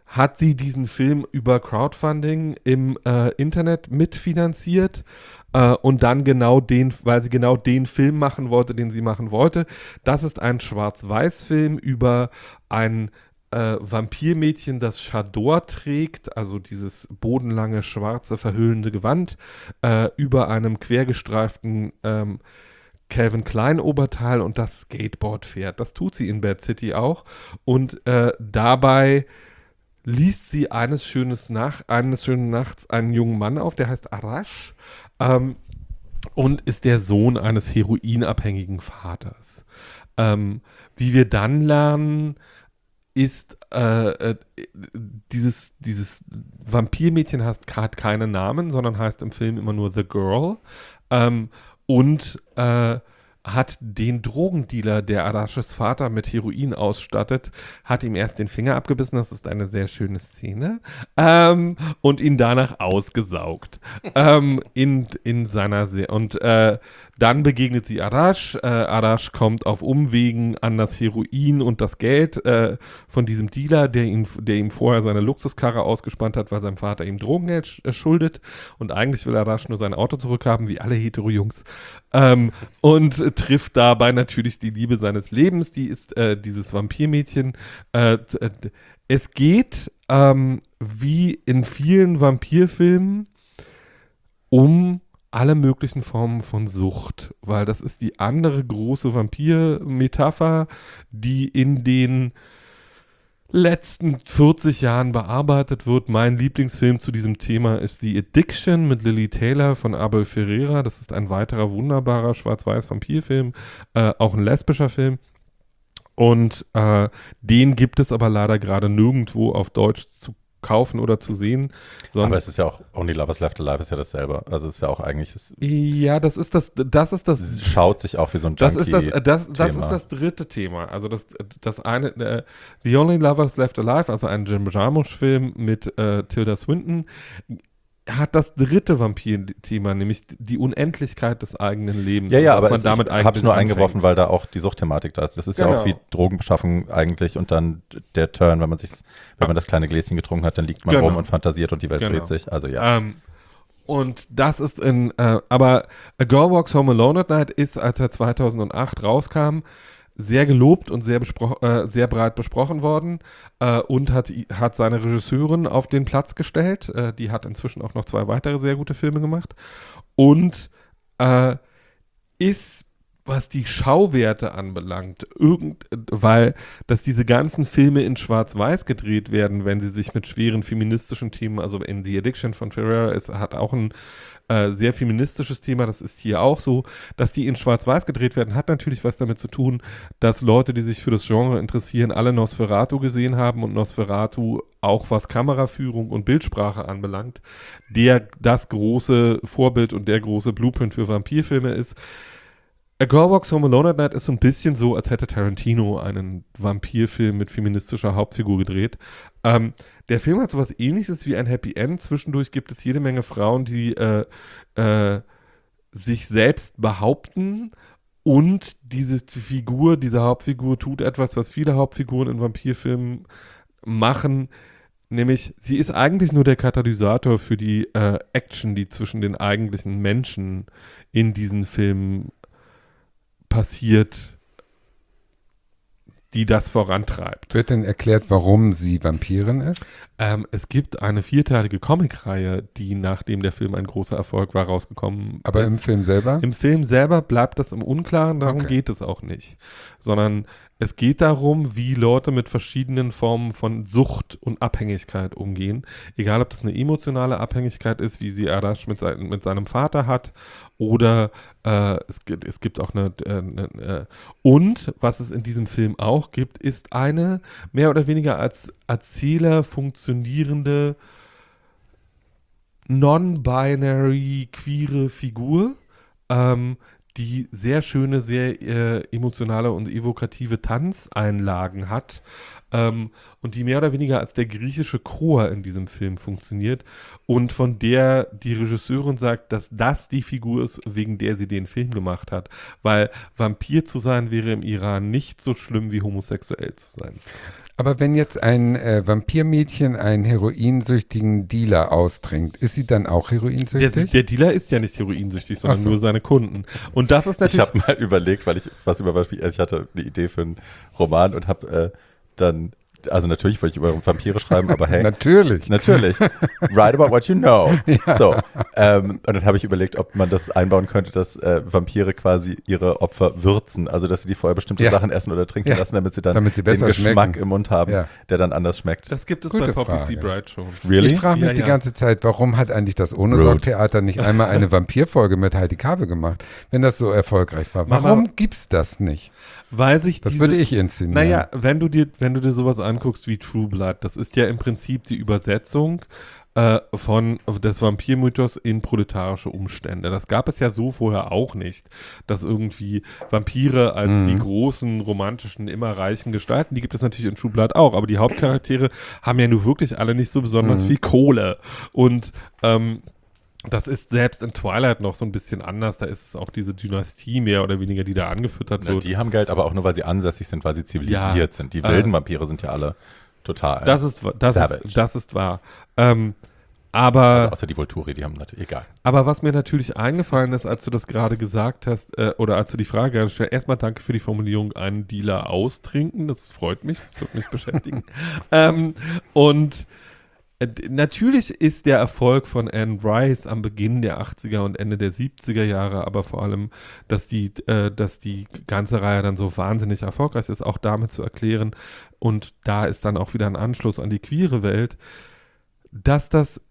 hat sie diesen Film über Crowdfunding im äh, Internet mitfinanziert äh, und dann genau den, weil sie genau den Film machen wollte, den sie machen wollte. Das ist ein Schwarz-Weiß-Film über ein äh, Vampirmädchen, das Chador trägt, also dieses bodenlange, schwarze, verhüllende Gewand, äh, über einem quergestreiften ähm, Calvin Klein Oberteil und das Skateboard fährt. Das tut sie in Bad City auch. Und äh, dabei liest sie eines, schönes Nach eines schönen Nachts einen jungen Mann auf, der heißt Arash ähm, und ist der Sohn eines heroinabhängigen Vaters. Ähm, wie wir dann lernen, ist äh, äh, dieses, dieses Vampirmädchen hat gerade keinen Namen, sondern heißt im Film immer nur The Girl ähm, und äh, hat den Drogendealer, der Arashes Vater mit Heroin ausstattet, hat ihm erst den Finger abgebissen, das ist eine sehr schöne Szene, ähm, und ihn danach ausgesaugt. ähm, in, in seiner Se und äh, dann begegnet sie Arash. Äh, Arash kommt auf Umwegen an das Heroin und das Geld äh, von diesem Dealer, der, ihn, der ihm vorher seine Luxuskarre ausgespannt hat, weil sein Vater ihm Drogengeld sch äh, schuldet. Und eigentlich will Arash nur sein Auto zurückhaben, wie alle Hetero-Jungs. Ähm, und äh, trifft dabei natürlich die Liebe seines Lebens, die ist äh, dieses Vampirmädchen. Äh, äh, es geht, ähm, wie in vielen Vampirfilmen, um alle möglichen Formen von Sucht, weil das ist die andere große Vampir-Metapher, die in den letzten vierzig Jahren bearbeitet wird. Mein Lieblingsfilm zu diesem Thema ist The Addiction mit Lily Taylor von Abel Ferreira. Das ist ein weiterer wunderbarer schwarz-weiß-Vampirfilm, äh, auch ein lesbischer Film. Und äh, den gibt es aber leider gerade nirgendwo auf Deutsch zu kaufen oder zu sehen. Sonst aber es ist ja auch, Only Lovers Left Alive ist ja dasselbe. Also es ist ja auch eigentlich, es ja, das ist das, das ist das. es schaut sich auch wie so ein Das ist das, Junkie das, das Thema. ist das dritte Thema. Also das, das eine, äh, The Only Lovers Left Alive, also ein Jim Jarmusch-Film mit äh, Tilda Swinton, hat das dritte Vampir-Thema, nämlich die Unendlichkeit des eigenen Lebens. Ja, ja, und was aber man es, damit ich eigentlich habe es nur anfängt. eingeworfen, weil da auch die Suchtthematik da ist. Das ist ja auch Genau. wie Drogenbeschaffung eigentlich und dann der Turn, wenn man sich, wenn man das kleine Gläschen getrunken hat, dann liegt man Genau. rum und fantasiert und die Welt Genau. dreht sich. Also ja. Ähm, und das ist in, äh, aber A Girl Walks Home Alone at Night ist, als er zweitausendacht rauskam, sehr gelobt und sehr, bespro- äh, sehr breit besprochen worden äh, und hat, hat seine Regisseurin auf den Platz gestellt. Äh, die hat inzwischen auch noch zwei weitere sehr gute Filme gemacht. Und äh, ist, was die Schauwerte anbelangt, irgend, weil, dass diese ganzen Filme in Schwarz-Weiß gedreht werden, wenn sie sich mit schweren feministischen Themen, also in The Addiction von Ferrera ist, hat auch ein äh, sehr feministisches Thema, das ist hier auch so, dass die in Schwarz-Weiß gedreht werden, hat natürlich was damit zu tun, dass Leute, die sich für das Genre interessieren, alle Nosferatu gesehen haben und Nosferatu auch was Kameraführung und Bildsprache anbelangt, der das große Vorbild und der große Blueprint für Vampirfilme ist. A Girl Walks Home Alone at Night ist so ein bisschen so, als hätte Tarantino einen Vampirfilm mit feministischer Hauptfigur gedreht. Ähm, der Film hat sowas Ähnliches wie ein Happy End. Zwischendurch gibt es jede Menge Frauen, die äh, äh, sich selbst behaupten und diese Figur, diese Hauptfigur tut etwas, was viele Hauptfiguren in Vampirfilmen machen, nämlich sie ist eigentlich nur der Katalysator für die äh, Action, die zwischen den eigentlichen Menschen in diesen Filmen passiert, die das vorantreibt. Wird denn erklärt, warum sie Vampirin ist? Ähm, es gibt eine vierteilige Comicreihe, die, nachdem der Film ein großer Erfolg war, rausgekommen Aber ist. im Film selber? Im Film selber bleibt das im Unklaren, darum Okay. geht es auch nicht. Sondern es geht darum, wie Leute mit verschiedenen Formen von Sucht und Abhängigkeit umgehen. Egal, ob das eine emotionale Abhängigkeit ist, wie sie Arash mit, sein, mit seinem Vater hat, oder äh, es, gibt, es gibt auch eine, äh, eine äh, und was es in diesem Film auch gibt, ist eine mehr oder weniger als Erzähler funktionierende non-binary queere Figur, ähm, die sehr schöne, sehr äh, emotionale und evokative Tanzeinlagen hat, ähm, und die mehr oder weniger als der griechische Chor in diesem Film funktioniert und von der die Regisseurin sagt, dass das die Figur ist, wegen der sie den Film gemacht hat. Weil Vampir zu sein wäre im Iran nicht so schlimm wie homosexuell zu sein. Aber wenn jetzt ein äh, Vampirmädchen einen heroinsüchtigen Dealer austrinkt, ist sie dann auch heroinsüchtig? Der, der Dealer ist ja nicht heroinsüchtig, sondern Ach so. nur seine Kunden. Und das ist Ich natürlich... habe mal überlegt, weil ich was über Vampire, ich hatte eine Idee für einen Roman und habe äh, dann, also natürlich wollte ich über Vampire schreiben, aber hey. Natürlich. Natürlich. Write about what you know. Ja. So. Ähm, und dann habe ich überlegt, ob man das einbauen könnte, dass äh, Vampire quasi ihre Opfer würzen. Also, dass sie die vorher bestimmte Ja. Sachen essen oder trinken Ja. lassen, damit sie dann Damit sie den besser Geschmack schmecken. im Mund haben, Ja. der dann anders schmeckt. Das gibt es Gute bei Poppy Frage. Sebright schon. Really? Ich frage mich Ja, die ja. ganze Zeit, warum hat eigentlich das Ohne-Sorg-Theater nicht einmal eine Vampirfolge mit Heidi Kabel gemacht, wenn das so erfolgreich war? Mama- Warum gibt's das nicht? Weil sich Das diese, würde ich inszenieren. Naja, wenn du dir, wenn du dir sowas anguckst wie True Blood, das ist ja im Prinzip die Übersetzung äh, von des Vampirmythos in proletarische Umstände. Das gab es ja so vorher auch nicht, dass irgendwie Vampire als Mhm. die großen, romantischen, immer reichen Gestalten, die gibt es natürlich in True Blood auch, aber die Hauptcharaktere haben ja nur wirklich alle nicht so besonders Mhm. viel Kohle. Und ähm, das ist selbst in Twilight noch so ein bisschen anders. Da ist es auch diese Dynastie mehr oder weniger, die da angefüttert Na, wird. die haben Geld, aber auch nur, weil sie ansässig sind, weil sie zivilisiert Ja. sind. Die Äh, wilden Vampire sind ja alle total Das ist, wa- das savage. ist, das ist wahr. Ähm, aber, Also außer die Volturi, die haben natürlich, egal. aber was mir natürlich eingefallen ist, als du das gerade gesagt hast, äh, oder als du die Frage gerade stellst, erstmal danke für die Formulierung, einen Dealer austrinken, das freut mich, das wird mich beschäftigen. ähm, und äh, d- natürlich ist der Erfolg von Anne Rice am Beginn der achtziger und Ende der siebziger Jahre, aber vor allem, dass die, äh, dass die ganze Reihe dann so wahnsinnig erfolgreich ist, auch damit zu erklären, und da ist dann auch wieder ein Anschluss an die queere Welt, dass das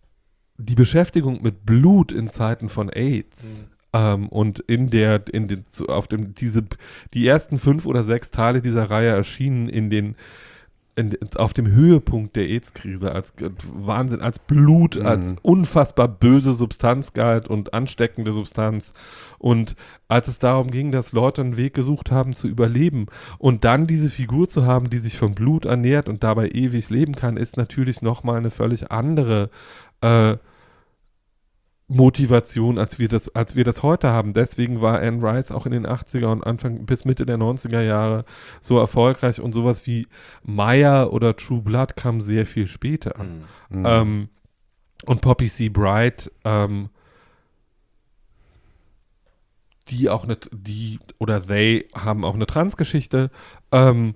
die Beschäftigung mit Blut in Zeiten von AIDS ähm, und in der, in den, zu, auf dem, diese, die ersten fünf oder sechs Teile dieser Reihe erschienen in den, in, auf dem Höhepunkt der AIDS-Krise als äh, Wahnsinn, als Blut, Mhm. als unfassbar böse Substanz galt und ansteckende Substanz. Und als es darum ging, dass Leute einen Weg gesucht haben zu überleben und dann diese Figur zu haben, die sich von Blut ernährt und dabei ewig leben kann, ist natürlich nochmal eine völlig andere äh, Motivation, als wir das, als wir das heute haben. Deswegen war Anne Rice auch in den achtziger und Anfang bis Mitte der neunziger Jahre so erfolgreich, und sowas wie Maya oder True Blood kam sehr viel später. Mhm. Ähm, und Poppy Sebright, ähm, die auch eine, die oder they haben auch eine Transgeschichte. Ähm,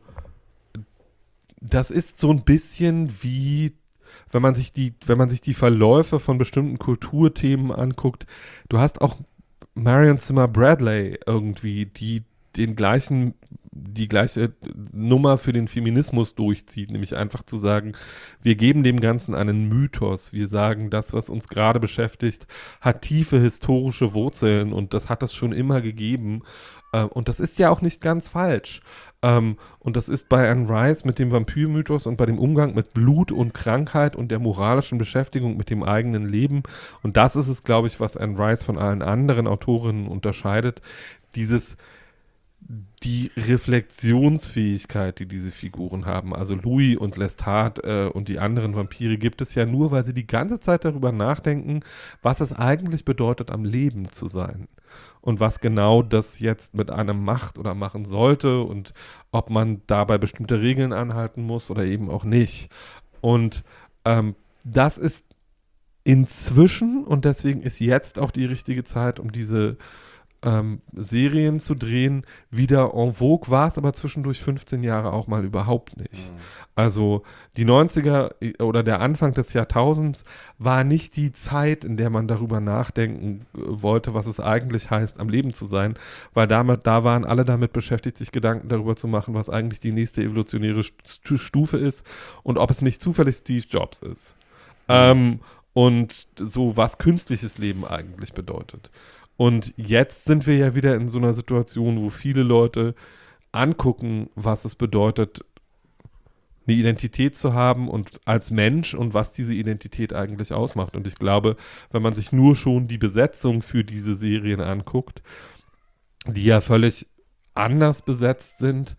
das ist so ein bisschen wie, wenn man sich die, wenn man sich die Verläufe von bestimmten Kulturthemen anguckt. Du hast auch Marion Zimmer Bradley irgendwie, die den gleichen, die gleiche Nummer für den Feminismus durchzieht, nämlich einfach zu sagen, wir geben dem Ganzen einen Mythos. Wir sagen, das, was uns gerade beschäftigt, hat tiefe historische Wurzeln, und das hat es schon immer gegeben. Äh, und das ist ja auch nicht ganz falsch. Ähm, und das ist bei Anne Rice mit dem Vampirmythos und bei dem Umgang mit Blut und Krankheit und der moralischen Beschäftigung mit dem eigenen Leben. Und das ist es, glaube ich, was Anne Rice von allen anderen Autorinnen unterscheidet. Dieses die Reflexionsfähigkeit, die diese Figuren haben. Also Louis und Lestat äh, und die anderen Vampire gibt es ja nur, weil sie die ganze Zeit darüber nachdenken, was es eigentlich bedeutet, am Leben zu sein. Und was genau das jetzt mit einem macht oder machen sollte und ob man dabei bestimmte Regeln anhalten muss oder eben auch nicht. Und ähm, das ist inzwischen, und deswegen ist jetzt auch die richtige Zeit, um diese ähm, Serien zu drehen, wieder en vogue, war es aber zwischendurch fünfzehn Jahre auch mal überhaupt nicht. Mhm. Also die neunziger oder der Anfang des Jahrtausends war nicht die Zeit, in der man darüber nachdenken äh, wollte, was es eigentlich heißt, am Leben zu sein, weil damit, da waren alle damit beschäftigt, sich Gedanken darüber zu machen, was eigentlich die nächste evolutionäre Stu- Stufe ist und ob es nicht zufällig Steve Jobs ist. Mhm. Ähm, und so, was künstliches Leben eigentlich bedeutet. Und jetzt sind wir ja wieder in so einer Situation, wo viele Leute angucken, was es bedeutet, eine Identität zu haben und als Mensch und was diese Identität eigentlich ausmacht. Und ich glaube, wenn man sich nur schon die Besetzung für diese Serien anguckt, die ja völlig anders besetzt sind,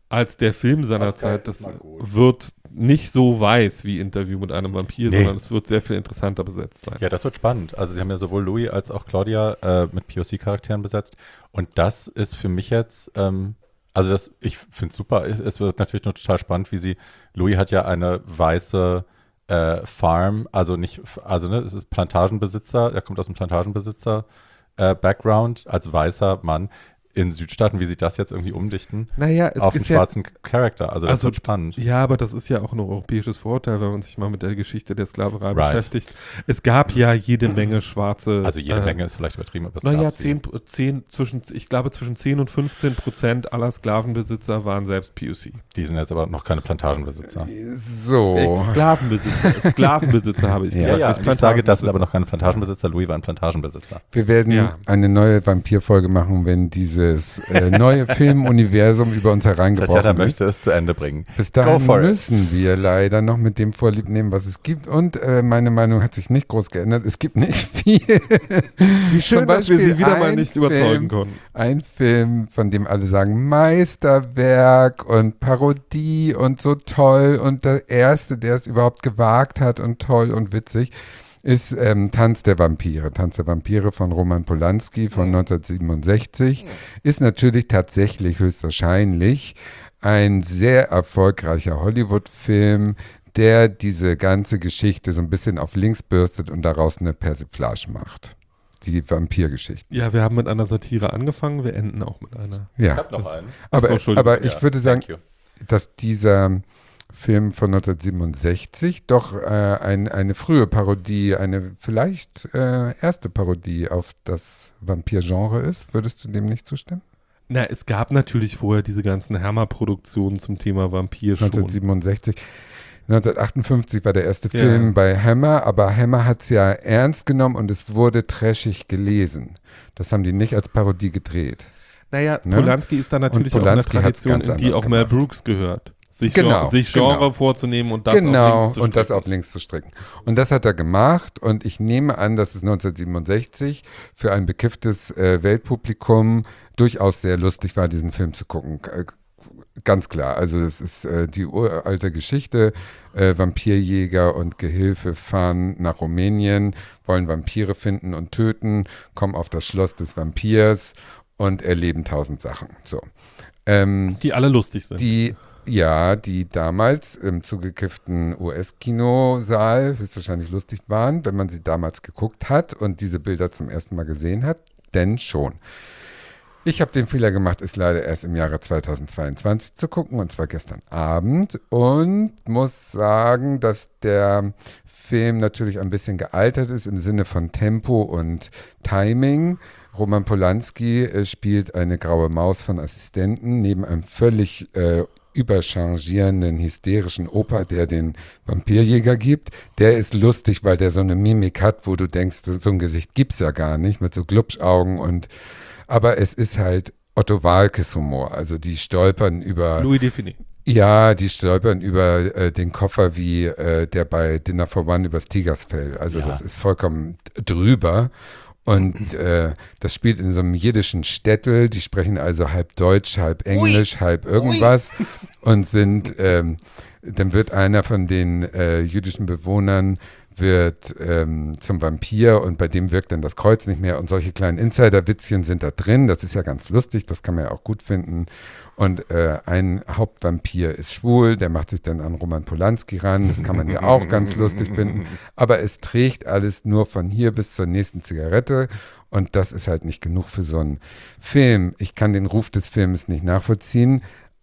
als der Film seiner Das geil, Zeit. das Das ist mal gut. wird nicht so weiß wie Interview mit einem Vampir, Nee. sondern es wird sehr viel interessanter besetzt sein. Ja, das wird spannend. Also sie haben ja sowohl Louis als auch Claudia äh, mit P O C-Charakteren besetzt. Und das ist für mich jetzt, ähm, also das, ich finde es super. Es, es wird natürlich nur total spannend, wie sie, Louis hat ja eine weiße äh, Farm, also nicht, also ne, es ist Plantagenbesitzer, er kommt aus dem Plantagenbesitzer äh, Background als weißer Mann in Südstaaten, wie sie das jetzt irgendwie umdichten Naja, es auf einen ist ja, schwarzen Charakter. Also das Also, wird spannend. ja, aber das ist ja auch ein europäisches Vorurteil, wenn man sich mal mit der Geschichte der Sklaverei Right. beschäftigt. Es gab ja jede Menge schwarze. Also jede äh, Menge ist vielleicht übertrieben, aber es Naja, gab sie. zehn, zehn, zwischen, ich glaube zwischen zehn und fünfzehn Prozent aller Sklavenbesitzer waren selbst P O C. Die sind jetzt aber noch keine Plantagenbesitzer. So. Sklavenbesitzer, Sklavenbesitzer habe ich Ja, Ja, gesagt. ja, nicht und ich sage, das sind Plantagenbesitzer. aber noch keine Plantagenbesitzer. Louis war ein Plantagenbesitzer. Wir werden Ja. eine neue Vampir-Folge machen, wenn dieses äh, neue Filmuniversum über uns Tatjana hereingebrochen ist. möchte es zu Ende bringen. Bis Go dahin for it. müssen wir leider noch mit dem Vorlieb nehmen, was es gibt. Und äh, meine Meinung hat sich nicht groß geändert. Es gibt nicht viel. Wie schön, Zum dass wir Beispiel sie wieder mal ein nicht überzeugen Film, konnten. Ein Film, von dem alle sagen Meisterwerk und Parodie und so toll. Und der erste, der es überhaupt gewagt hat und toll und witzig, ist ähm, Tanz der Vampire. Tanz der Vampire von Roman Polanski von neunzehnhundertsiebenundsechzig. Ist natürlich tatsächlich höchstwahrscheinlich ein sehr erfolgreicher Hollywood-Film, der diese ganze Geschichte so ein bisschen auf links bürstet und daraus eine Persiflage macht. Die Vampirgeschichte. Ja, wir haben mit einer Satire angefangen, wir enden auch mit einer. Ja, hab noch einen. Ach so, aber, Entschuldigung. aber ich würde sagen, Thank you. dass dieser Film von neunzehnhundertsiebenundsechzig doch äh, ein, eine frühe Parodie, eine vielleicht äh, erste Parodie auf das Vampir-Genre ist. Würdest du dem nicht zustimmen? Na, es gab natürlich vorher diese ganzen Hammer-Produktionen zum Thema Vampir schon. neunzehnhundertsiebenundsechzig. neunzehnhundertachtundfünfzig war der erste Ja. Film bei Hammer, aber Hammer hat es ja ernst genommen und es wurde trashig gelesen. Das haben die nicht als Parodie gedreht. Naja, Ne? Polanski ist da natürlich Und auch eine Polanski hat's Tradition, ganz in die anders auch Mel gemacht. Brooks gehört. Sich, Genau, Gen- sich Genre genau. vorzunehmen und das Genau, auf links zu und das stricken. auf links zu stricken. Und das hat er gemacht und ich nehme an, dass es neunzehnhundertsiebenundsechzig für ein bekifftes äh, Weltpublikum durchaus sehr lustig war, diesen Film zu gucken. Äh, Ganz klar, also das ist äh, die uralte Geschichte. Äh, Vampirjäger und Gehilfe fahren nach Rumänien, wollen Vampire finden und töten, kommen auf das Schloss des Vampirs und erleben tausend Sachen. So. Ähm, Die alle lustig sind. die, ja, die damals im zugekifften U S-Kinosaal höchstwahrscheinlich lustig waren, wenn man sie damals geguckt hat und diese Bilder zum ersten Mal gesehen hat, denn schon. Ich habe den Fehler gemacht, es leider erst im Jahre zweitausendzweiundzwanzig zu gucken, und zwar gestern Abend, und muss sagen, dass der Film natürlich ein bisschen gealtert ist im Sinne von Tempo und Timing. Roman Polanski äh, spielt eine graue Maus von Assistenten neben einem völlig äh, überchangierenden, hysterischen Opa, der den Vampirjäger gibt. Der ist lustig, weil der so eine Mimik hat, wo du denkst, so ein Gesicht gibt's ja gar nicht, mit so Glubschaugen und aber es ist halt Otto Waalkes Humor. Also die stolpern über, Louis Defini. ja, die stolpern über äh, den Koffer wie äh, der bei Dinner for One übers Tigersfell. Also Ja. das ist vollkommen drüber. Und äh, das spielt in so einem jiddischen Städtel. Die sprechen also halb Deutsch, halb Englisch, halb irgendwas und sind, ähm, dann wird einer von den äh, jüdischen Bewohnern wird ähm, zum Vampir und bei dem wirkt dann das Kreuz nicht mehr und solche kleinen Insider-Witzchen sind da drin. Das ist ja ganz lustig, das kann man ja auch gut finden. Und äh, ein Hauptvampir ist schwul, der macht sich dann an Roman Polanski ran. Das kann man ja auch ganz lustig finden. Aber es trägt alles nur von hier bis zur nächsten Zigarette. Und das ist halt nicht genug für so einen Film. Ich kann den Ruf des Films nicht nachvollziehen.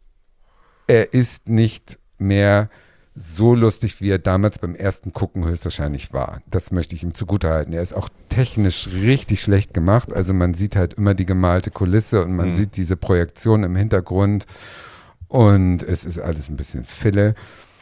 Er ist nicht mehr so lustig, wie er damals beim ersten Gucken höchstwahrscheinlich war. Das möchte ich ihm zugutehalten. Er ist auch technisch richtig schlecht gemacht. Also man sieht halt immer die gemalte Kulisse und man Mhm. sieht diese Projektion im Hintergrund und es ist alles ein bisschen Fille.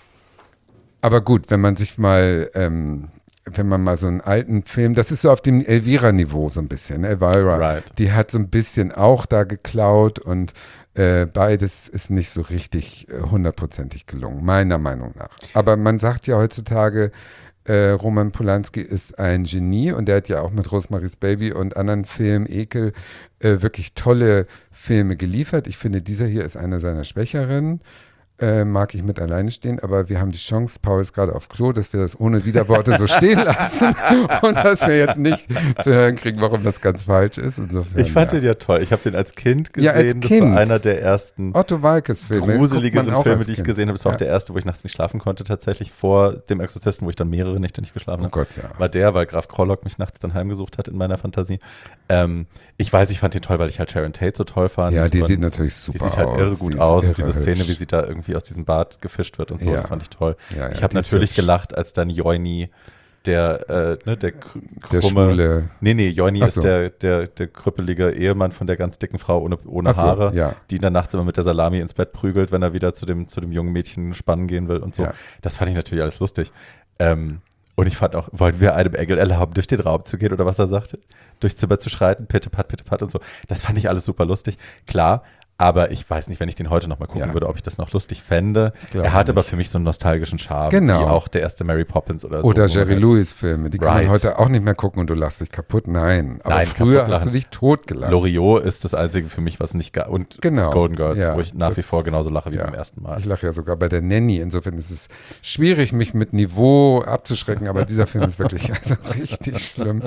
Aber gut, wenn man sich mal, ähm, wenn man mal so einen alten Film, das ist so auf dem Elvira-Niveau so ein bisschen, Elvira, Right. die hat so ein bisschen auch da geklaut und äh, beides ist nicht so richtig äh, hundertprozentig gelungen, meiner Meinung nach. Aber man sagt ja heutzutage, Äh, Roman Polanski ist ein Genie und der hat ja auch mit Rosemary's Baby und anderen Filmen, Ekel, äh, wirklich tolle Filme geliefert. Ich finde, dieser hier ist einer seiner schwächeren. Äh, mag ich mit alleine stehen, aber wir haben die Chance, Paul ist gerade auf Klo, dass wir das ohne Widerworte so stehen lassen und dass wir jetzt nicht zu hören kriegen, warum das ganz falsch ist. Insofern, ich fand ja. den ja toll. Ich habe den als Kind gesehen. Ja, als das Kind. war einer der ersten Otto Walkes Filme. gruseligeren Guckt man auch Filme, als die ich Kind. gesehen habe. Das war Ja. auch der erste, wo ich nachts nicht schlafen konnte, tatsächlich vor dem Exorzisten, wo ich dann mehrere Nächte nicht geschlafen Oh habe. Gott, ja. War der, weil Graf Krollock mich nachts dann heimgesucht hat in meiner Fantasie. Ähm, ich weiß, ich fand den toll, weil ich halt Sharon Tate so toll fand. Ja, die und sieht natürlich super Die sieht halt aus. irre gut Die ist aus. irre Und diese Szene, hübsch. wie sie da irgendwie aus diesem Bad gefischt wird und so, Ja. das fand ich toll. Ja, ja, ich habe die ist natürlich hübsch. gelacht, als dann Joini, der, äh, ne, der kr- Der krumme, schwule. nee, nee, Joini Ach ist so. der, der, der krüppelige Ehemann von der ganz dicken Frau ohne, ohne Ach so, Haare, ja. die ihn dann nachts immer mit der Salami ins Bett prügelt, wenn er wieder zu dem, zu dem jungen Mädchen spannen gehen will und so. Ja. Das fand ich natürlich alles lustig. Ähm, und ich fand auch, wollen wir einem Engel erlauben, durch den Raum zu gehen oder was er sagte? Durchs Zimmer zu schreiten, pitte, pat, pitte, pat und so. Das fand ich alles super lustig. Klar, aber ich weiß nicht, wenn ich den heute nochmal gucken Ja. würde, ob ich das noch lustig fände. glaube Er hat aber nicht. für mich so einen nostalgischen Charme, Genau. wie auch der erste Mary Poppins oder so. Oder wo man Jerry halt- Lewis-Filme, die kann Right. man heute auch nicht mehr gucken und du lachst dich kaputt. Nein, aber Nein, früher kaputt hast du lachen. dich totgelacht. Loriot ist das einzige für mich, was nicht, ga- und Genau. Golden Girls, Ja, wo ich nach wie das- vor genauso lache wie ja. beim ersten Mal. Ich lache ja sogar bei der Nanny. Insofern ist es schwierig, mich mit Niveau abzuschrecken, aber dieser Film ist wirklich also richtig schlimm.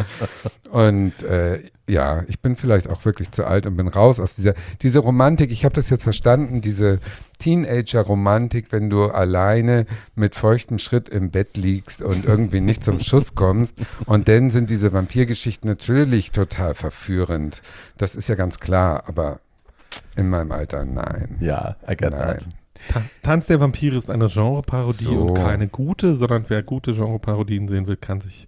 Und äh, ja, ich bin vielleicht auch wirklich zu alt und bin raus aus dieser diese Romantik. Ich habe das jetzt verstanden, diese Teenager-Romantik, wenn du alleine mit feuchtem Schritt im Bett liegst und irgendwie nicht zum Schuss kommst. Und dann sind diese Vampirgeschichten natürlich total verführend. Das ist ja ganz klar, aber in meinem Alter nein. Ja, I get Nein. that. Ta- Tanz der Vampire ist eine Genreparodie So. und keine gute, sondern wer gute Genreparodien sehen will, kann sich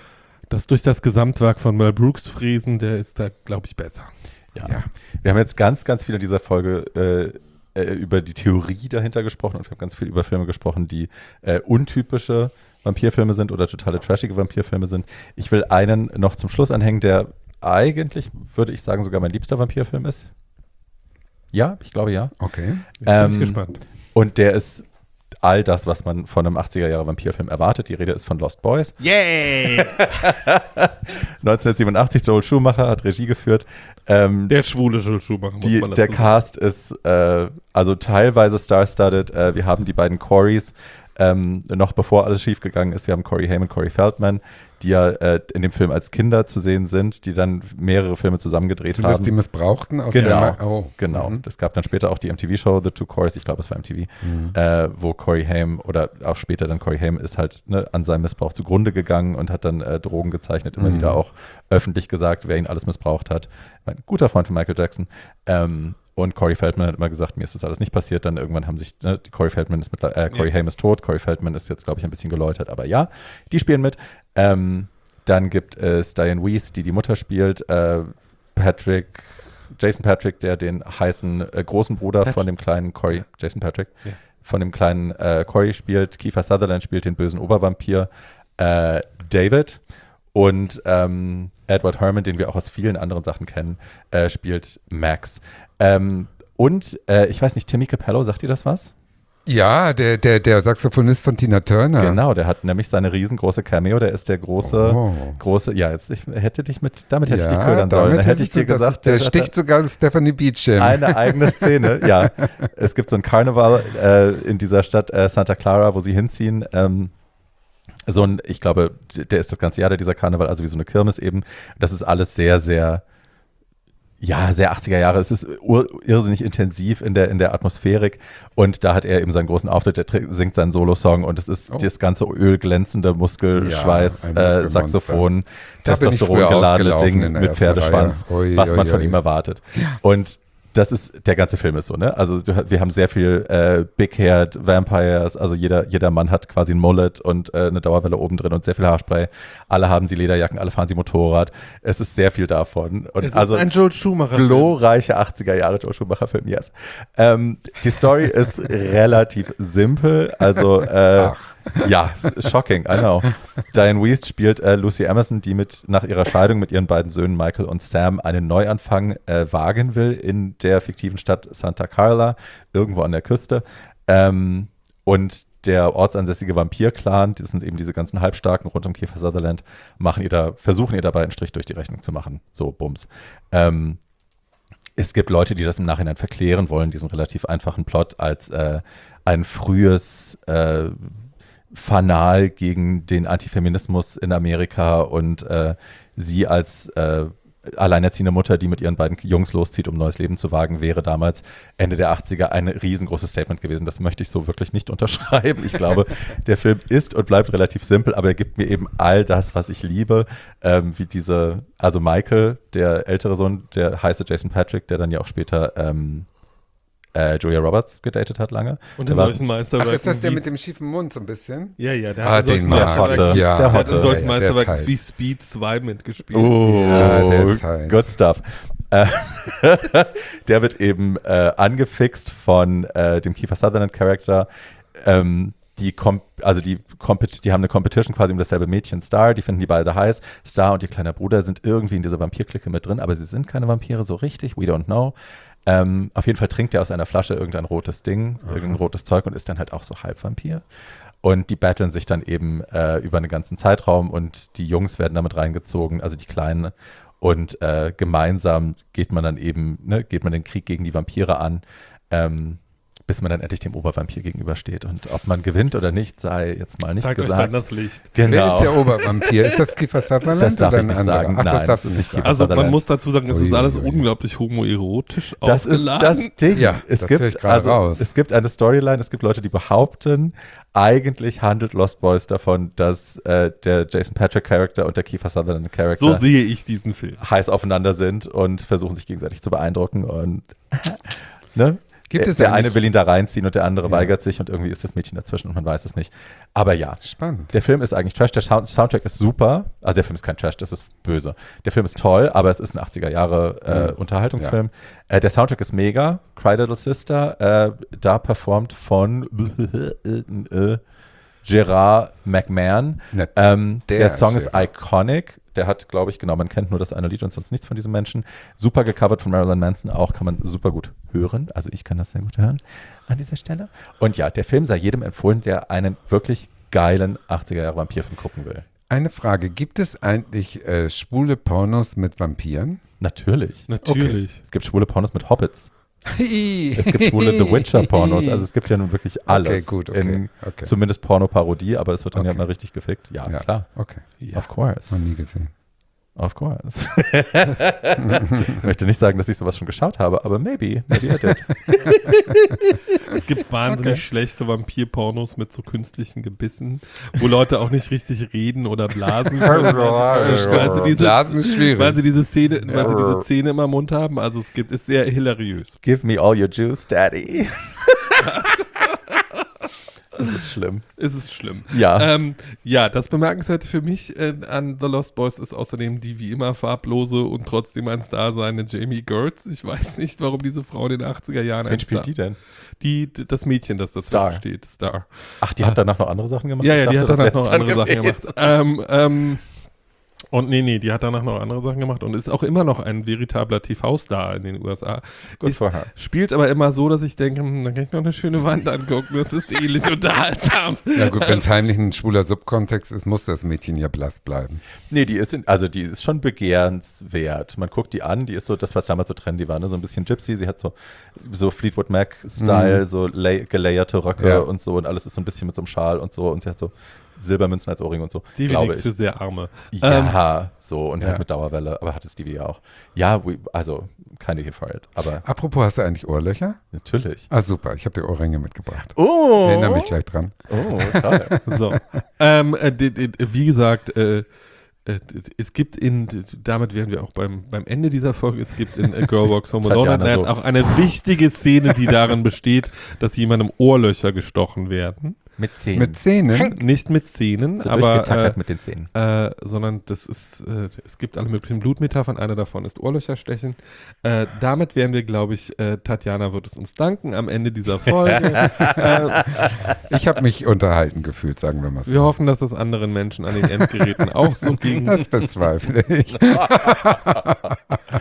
das durch das Gesamtwerk von Mel Brooks fräsen, der ist da, glaube ich, besser. Ja. Ja. Wir haben jetzt ganz, ganz viel in dieser Folge äh, äh, über die Theorie dahinter gesprochen und wir haben ganz viel über Filme gesprochen, die äh, untypische Vampirfilme sind oder totale trashige Vampirfilme sind. Ich will einen noch zum Schluss anhängen, der eigentlich, würde ich sagen, sogar mein liebster Vampirfilm ist. Ja, ich glaube ja. Okay. Jetzt bin ich Ähm, gespannt. Und der ist all das, was man von einem achtziger-Jahre-Vampirfilm erwartet. Die Rede ist von Lost Boys. Yay! neunzehnhundertsiebenundachtzig, Joel Schumacher hat Regie geführt. Ähm, Der schwule Joel Schumacher, muss die, man dazu der sagen. Cast ist äh, also teilweise star-studded. Äh, wir haben die beiden Corys, ähm, noch bevor alles schiefgegangen ist. Wir haben Corey Haim und Corey Feldman, die ja äh, in dem Film als Kinder zu sehen sind, die dann mehrere Filme zusammengedreht Sind haben. das die Missbrauchten? Aus Genau, der Ma- oh. genau. Mhm. Es gab dann später auch die M T V-Show The Two Corys, ich glaube, es war M T V, Mhm. äh, wo Corey Haim oder auch später dann Corey Haim ist halt ne, an seinem Missbrauch zugrunde gegangen und hat dann äh, Drogen gezeichnet, immer Mhm. wieder auch öffentlich gesagt, wer ihn alles missbraucht hat. Ein guter Freund von Michael Jackson. Ähm, und Corey Feldman hat immer gesagt, mir ist das alles nicht passiert. Dann irgendwann haben sich, ne, Corey Feldman ist mit, äh, Corey Ja. Haim ist tot, Corey Feldman ist jetzt, glaube ich, ein bisschen geläutert, aber ja, die spielen mit. Ähm, Dann gibt es Diane Weiss, die die Mutter spielt. Äh, Patrick, Jason Patrick, der den heißen äh, großen Bruder Patrick. von dem kleinen Corey, Jason Patrick, Ja. von dem kleinen äh, Corey spielt. Kiefer Sutherland spielt den bösen Obervampir. Äh, David und ähm, Edward Herrmann, den wir auch aus vielen anderen Sachen kennen, äh, spielt Max. Ähm, und äh, ich weiß nicht, Timmy Capello, sagt ihr das was? Ja, der, der, der Saxophonist von Tina Turner. Genau, der hat nämlich seine riesengroße Cameo, der ist der große, Oh. große, ja, jetzt ich hätte dich mit, damit hätte ich dich Ja, ködern damit sollen. Da hätte ich hättest du- dir das gesagt, ist- der der sticht sogar Stephanie Beacham. eine eigene Szene, ja. Es gibt so ein Karneval äh, in dieser Stadt äh, Santa Clara, wo sie hinziehen. Ähm, so ein, ich glaube, der ist das ganze Jahr da, dieser Karneval, also wie so eine Kirmes eben. Das ist alles sehr, sehr, ja, sehr achtziger Jahre. Es ist ur- irrsinnig intensiv in der, in der Atmosphärik. Und da hat er eben seinen großen Auftritt, der tr- singt seinen Solosong und es ist Oh. das ganze ölglänzende Muskelschweiß, Ja, ein äh, Muskelmonster. Saxophon, Da bin ich Testosteron früher geladene ausgelaufen Ding in der mit ersten Pferdeschwanz, Reihe. Ui, was ui, man von ui. ihm erwartet. Und das ist, der ganze Film ist so, ne? Also du, wir haben sehr viel äh, Big-Haired Vampires, also jeder, jeder Mann hat quasi ein Mullet und äh, eine Dauerwelle oben drin und sehr viel Haarspray. Alle haben sie Lederjacken, alle fahren sie Motorrad. Es ist sehr viel davon. Und Es also ist ein Joel Schumacher. glorreiche achtziger Jahre Joel Schumacher-Film, yes. Ähm, die Story ist relativ simpel, also äh, ja, es ist shocking, I know. Diane Weiss spielt äh, Lucy Emerson, die mit nach ihrer Scheidung mit ihren beiden Söhnen Michael und Sam einen Neuanfang äh, wagen will in der fiktiven Stadt Santa Carla, irgendwo an der Küste. Ähm, und der ortsansässige Vampir-Clan, das sind eben diese ganzen Halbstarken rund um Kiefer Sutherland, machen ihr da, versuchen ihr dabei einen Strich durch die Rechnung zu machen. So, Bums. Ähm, es gibt Leute, die das im Nachhinein verklären wollen, diesen relativ einfachen Plot, als äh, ein frühes äh, Fanal gegen den Antifeminismus in Amerika und äh, sie als äh, alleinerziehende Mutter, die mit ihren beiden Jungs loszieht, um ein neues Leben zu wagen, wäre damals Ende der achtziger ein riesengroßes Statement gewesen. Das möchte ich so wirklich nicht unterschreiben. Ich glaube, der Film ist und bleibt relativ simpel, aber er gibt mir eben all das, was ich liebe, ähm, wie diese, also Michael, der ältere Sohn, der heiße Jason Patrick, der dann ja auch später ähm, äh, Julia Roberts gedatet hat lange. Und der in war- solchen Meisterwerken. Ach, ist das der wie- mit dem schiefen Mund so ein bisschen? Ja, ja, der Ah, hat in solchen den mag der Meisterwerken, Hotte, ich. Ja, der der hat in Hotte. solchen Ja, ja, der ist Meisterwerken heiß. wie Speed zwei mitgespielt. Oh, Ja, der ist heiß. good stuff. Äh, der wird eben äh, angefixt von äh, dem Kiefer Sutherland Charakter. Ähm, die, Kom- also die, Compet- die haben eine Competition quasi um dasselbe Mädchen, Star. Die finden die beide heiß. Star und ihr kleiner Bruder sind irgendwie in dieser Vampirklicke mit drin, aber sie sind keine Vampire so richtig. We don't know. Ähm, auf jeden Fall trinkt er aus einer Flasche irgendein rotes Ding, irgendein rotes Zeug und ist dann halt auch so Halbvampir. Und die battlen sich dann eben äh, über einen ganzen Zeitraum und die Jungs werden damit reingezogen, also die Kleinen. Und äh, gemeinsam geht man dann eben, ne, geht man den Krieg gegen die Vampire an, ähm, bis man dann endlich dem Obervampir gegenübersteht. Und ob man gewinnt oder nicht, sei jetzt mal nicht Zeigt euch dann gesagt. das Licht. Wer Genau. ist der Obervampir? Ist das Kiefer Sutherland Das darf oder ich ein nicht anderer? sagen. Ach, das Nein, darfst du das ist nicht nicht sagen. Kiefer Also man Sutherland. muss dazu sagen, es Ui, ist alles ui, ui. unglaublich homoerotisch Das ist aufgeladen. das Ding. Ja, es das höre ich gibt gerade also, raus. es gibt eine Storyline, es gibt Leute, die behaupten, eigentlich handelt Lost Boys davon, dass äh, der Jason Patrick Charakter und der Kiefer Sutherland Charakter So sehe ich diesen Film. heiß aufeinander sind und versuchen sich gegenseitig zu beeindrucken und ne? Gibt der, es der eigentlich- eine will ihn da reinziehen und der andere Ja. weigert sich und irgendwie ist das Mädchen dazwischen und man weiß es nicht. Aber ja, Spannend. der Film ist eigentlich Trash, der Sound Soundtrack ist super. Also der Film ist kein Trash, das ist böse. Der Film ist toll, aber es ist ein achtziger Jahre äh, Mhm. Unterhaltungsfilm. Äh, der Soundtrack ist mega. Cry Little Sister, äh, da performt von äh, Gerard McMahon. Nett. Ähm, der, Der Song ist Gerard. iconic. Der hat, glaube ich, genau, man kennt nur das eine Lied und sonst nichts von diesem Menschen. Super gecovert von Marilyn Manson auch, kann man super gut hören. Also ich kann das sehr gut hören an dieser Stelle. Und ja, der Film sei jedem empfohlen, der einen wirklich geilen achtziger Jahre Vampirfilm gucken will. Eine Frage, gibt es eigentlich äh, schwule Pornos mit Vampiren? Natürlich. Natürlich. Es gibt schwule Pornos mit Hobbits. es Es gibt schwule The Witcher Pornos. Also es gibt ja nun wirklich alles. Okay, gut, okay, In okay. Zumindest Porno-Parodie, aber es wird dann ja Okay. mal richtig gefickt. Ja, Ja. klar. Okay, Ja. Of course. noch nie gesehen. Of course. Ich möchte nicht sagen, dass ich sowas schon geschaut habe, aber maybe. Maybe I did. Es gibt wahnsinnig Okay. schlechte Vampir-Pornos mit so künstlichen Gebissen, wo Leute auch nicht richtig reden oder blasen können, weil sie, weil sie diese, Blasen ist schwierig. weil sie diese Szene, weil sie diese Zähne im Mund haben. Also es gibt, ist sehr hilariös. Give me all your juice, Daddy. Das ist schlimm. Es ist schlimm. Ja. Ähm, ja, das Bemerkenswerte für mich äh, an The Lost Boys ist außerdem die wie immer farblose und trotzdem ein Star seine Jamie Gertz. Ich weiß nicht, warum diese Frau in den achtziger Jahren Wen ein spielt Star- die denn? Die, d- das Mädchen, das dazwischen Star. steht. Star. Ach, die hat danach noch andere Sachen gemacht? Ja, Ich ja, die hat dachte, das danach noch wär's dann andere Sachen gewesen. gemacht. Ähm, ähm, und nee, nee, die hat danach noch andere Sachen gemacht und ist auch immer noch ein veritabler T V-Star in den U S A. Good Ist, for her. spielt aber immer so, dass ich denke, hm, dann kann ich noch eine schöne Wand angucken. Das ist ähnlich unterhaltsam. Ja gut, wenn es heimlich ein schwuler Subkontext ist, muss das Mädchen ja blass bleiben. Nee, die ist, in, also die ist schon begehrenswert. Man guckt die an, die ist so, das, was damals so trendy war, ne? So ein bisschen Gypsy. Sie hat so, so Fleetwood Mac-Style, Mhm. so lay, gelayerte Röcke Ja. und so und alles ist so ein bisschen mit so einem Schal und so und sie hat so Silbermünzen als Ohrring und so. Stevie glaube Nicks ich. für sehr Arme. Ja, so und ja. halt mit Dauerwelle, aber hatte Stevie ja auch. Ja, we, also keine here for it, aber Apropos, hast du eigentlich Ohrlöcher? natürlich. Ah super, ich habe dir Ohrringe mitgebracht. Oh, Erinnere mich gleich dran. Oh, toll. So. ähm, äh, d- d- wie gesagt, äh, äh, d- es gibt in, d- damit wären wir auch beim, beim Ende dieser Folge, es gibt in A Girl Walks Home Alone Tatjana, äh, so. auch eine wichtige Szene, die darin besteht, dass jemandem Ohrlöcher gestochen werden. Mit Zähnen. Mit Zähnen? Nicht mit Zähnen, so aber durchgetackert äh, mit den Zähnen. äh, sondern das ist, äh, es gibt alle möglichen Blutmetaphern, eine davon ist Ohrlöcher stechen. Äh, damit wären wir, glaube ich, äh, Tatjana wird es uns danken am Ende dieser Folge. äh, Ich habe mich unterhalten gefühlt, sagen wir mal so. wir hoffen, dass es anderen Menschen an den Endgeräten auch so ging. Das bezweifle ich.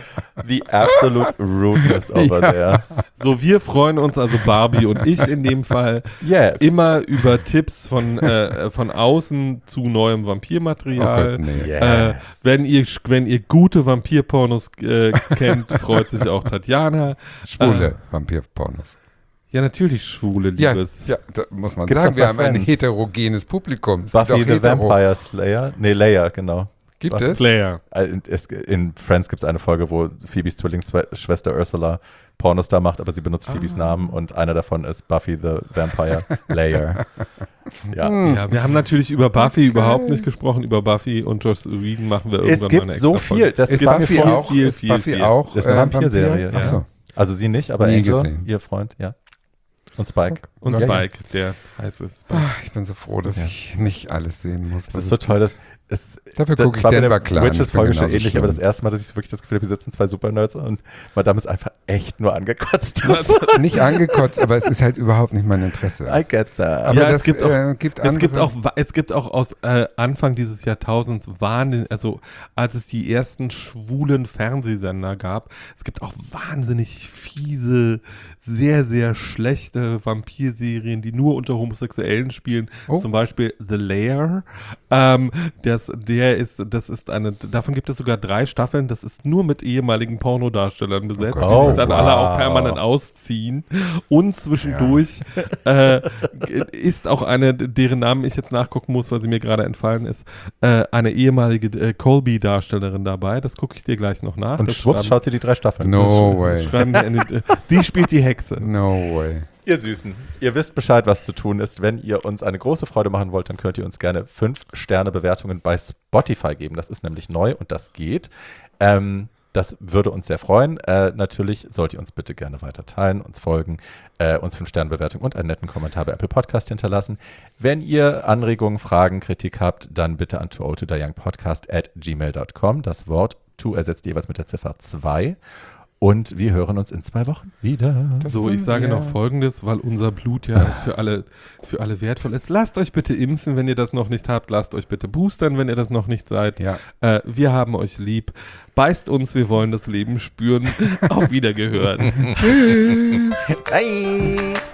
The absolute rudeness over Ja. there. So, wir freuen uns, also Barbie und ich in dem Fall, Yes. immer über Tipps von, äh, von außen zu neuem Oh Vampirmaterial. Gott, nee. Yes. Äh, wenn, ihr, wenn ihr gute Vampirpornos äh, kennt, freut sich auch Tatjana. Schwule Äh, Vampirpornos. Ja, natürlich schwule Ja, Liebes. ja, da muss man Gibt's sagen, doch wir bei haben ein Friends. heterogenes Publikum. Es gibt Buffy auch the hetero- Vampire Slayer. Nee, Layer, genau. Gibt Buffy- es? Slayer. Äh, In, es, in Friends gibt es eine Folge, wo Phoebes Zwillingsschwester Ursula Pornos da macht, aber sie benutzt Phoebes Namen und einer davon ist Buffy the Vampire Layer. Ja. Hm. Ja, wir haben natürlich über Buffy überhaupt nicht gesprochen. Über Buffy und Joss Whedon machen wir irgendwann Es mal gibt eine so extra viel. Folge. Das Ist war mir Buffy voll auch, viel, ist viel, Buffy viel. auch Ist eine äh, Vampirserie, Vampir? ja. Achso. Also sie nicht, aber Nie Angel, gesehen. ihr Freund, ja. Und Spike. Und Ja, ja. Spike, der heiße Spike. Ah, ich bin so froh, dass Ja. ich nicht alles sehen muss. Es was ist so es toll, dass es Dafür das gucke ich war bei Denver der Clan. Das Witches-Folge bin schon genauso ähnlich, aber das schlimm. erste Mal, dass ich wirklich das Gefühl habe, hier sitzen zwei Supernerds und Madame ist einfach echt nur angekotzt. Nicht angekotzt, aber es ist halt überhaupt nicht mein Interesse. I get that. Aber Ja, es das gibt auch- äh, gibt Es gibt, andere- auch, wa- es gibt auch aus äh, Anfang dieses Jahrtausends Wahnsinn, also als es die ersten schwulen Fernsehsender gab, es gibt auch wahnsinnig fiese, sehr, sehr schlechte Vampirserien, die nur unter Homosexuellen spielen. Oh. Zum Beispiel The Lair. Ähm, das, der ist, das ist eine, davon gibt es sogar drei Staffeln. Das ist nur mit ehemaligen Pornodarstellern besetzt, Gott. die sich dann Oh, alle auch wow. permanent ausziehen. Und zwischendurch äh, ist auch eine, deren Namen ich jetzt nachgucken muss, weil sie mir gerade entfallen ist, äh, eine ehemalige äh, Colby-Darstellerin dabei. Das gucke ich dir gleich noch nach. Und Das schwupps schreiben- schaut sie die drei Staffeln. No das way. schreiben wir in die, äh, die spielt die Hexe. No way. Ihr Süßen, ihr wisst Bescheid, was zu tun ist. Wenn ihr uns eine große Freude machen wollt, dann könnt ihr uns gerne fünf Sterne Bewertungen bei Spotify geben. Das ist nämlich neu und das geht. Ähm, das würde uns sehr freuen. Äh, natürlich sollt ihr uns bitte gerne weiter teilen, uns folgen, äh, uns fünf Sterne Bewertung und einen netten Kommentar bei Apple Podcast hinterlassen. Wenn ihr Anregungen, Fragen, Kritik habt, dann bitte an too old to die young podcast at gmail dot com. Das Wort to ersetzt jeweils mit der Ziffer zwei. Und wir hören uns in zwei Wochen wieder. So, ich sage ja. noch Folgendes, weil unser Blut ja für alle, für alle wertvoll ist. Lasst euch bitte impfen, wenn ihr das noch nicht habt. Lasst euch bitte boostern, wenn ihr das noch nicht seid. Ja. Äh, wir haben euch lieb. Beißt uns, wir wollen das Leben spüren. Auf Wiedergehört. Tschüss. Bye.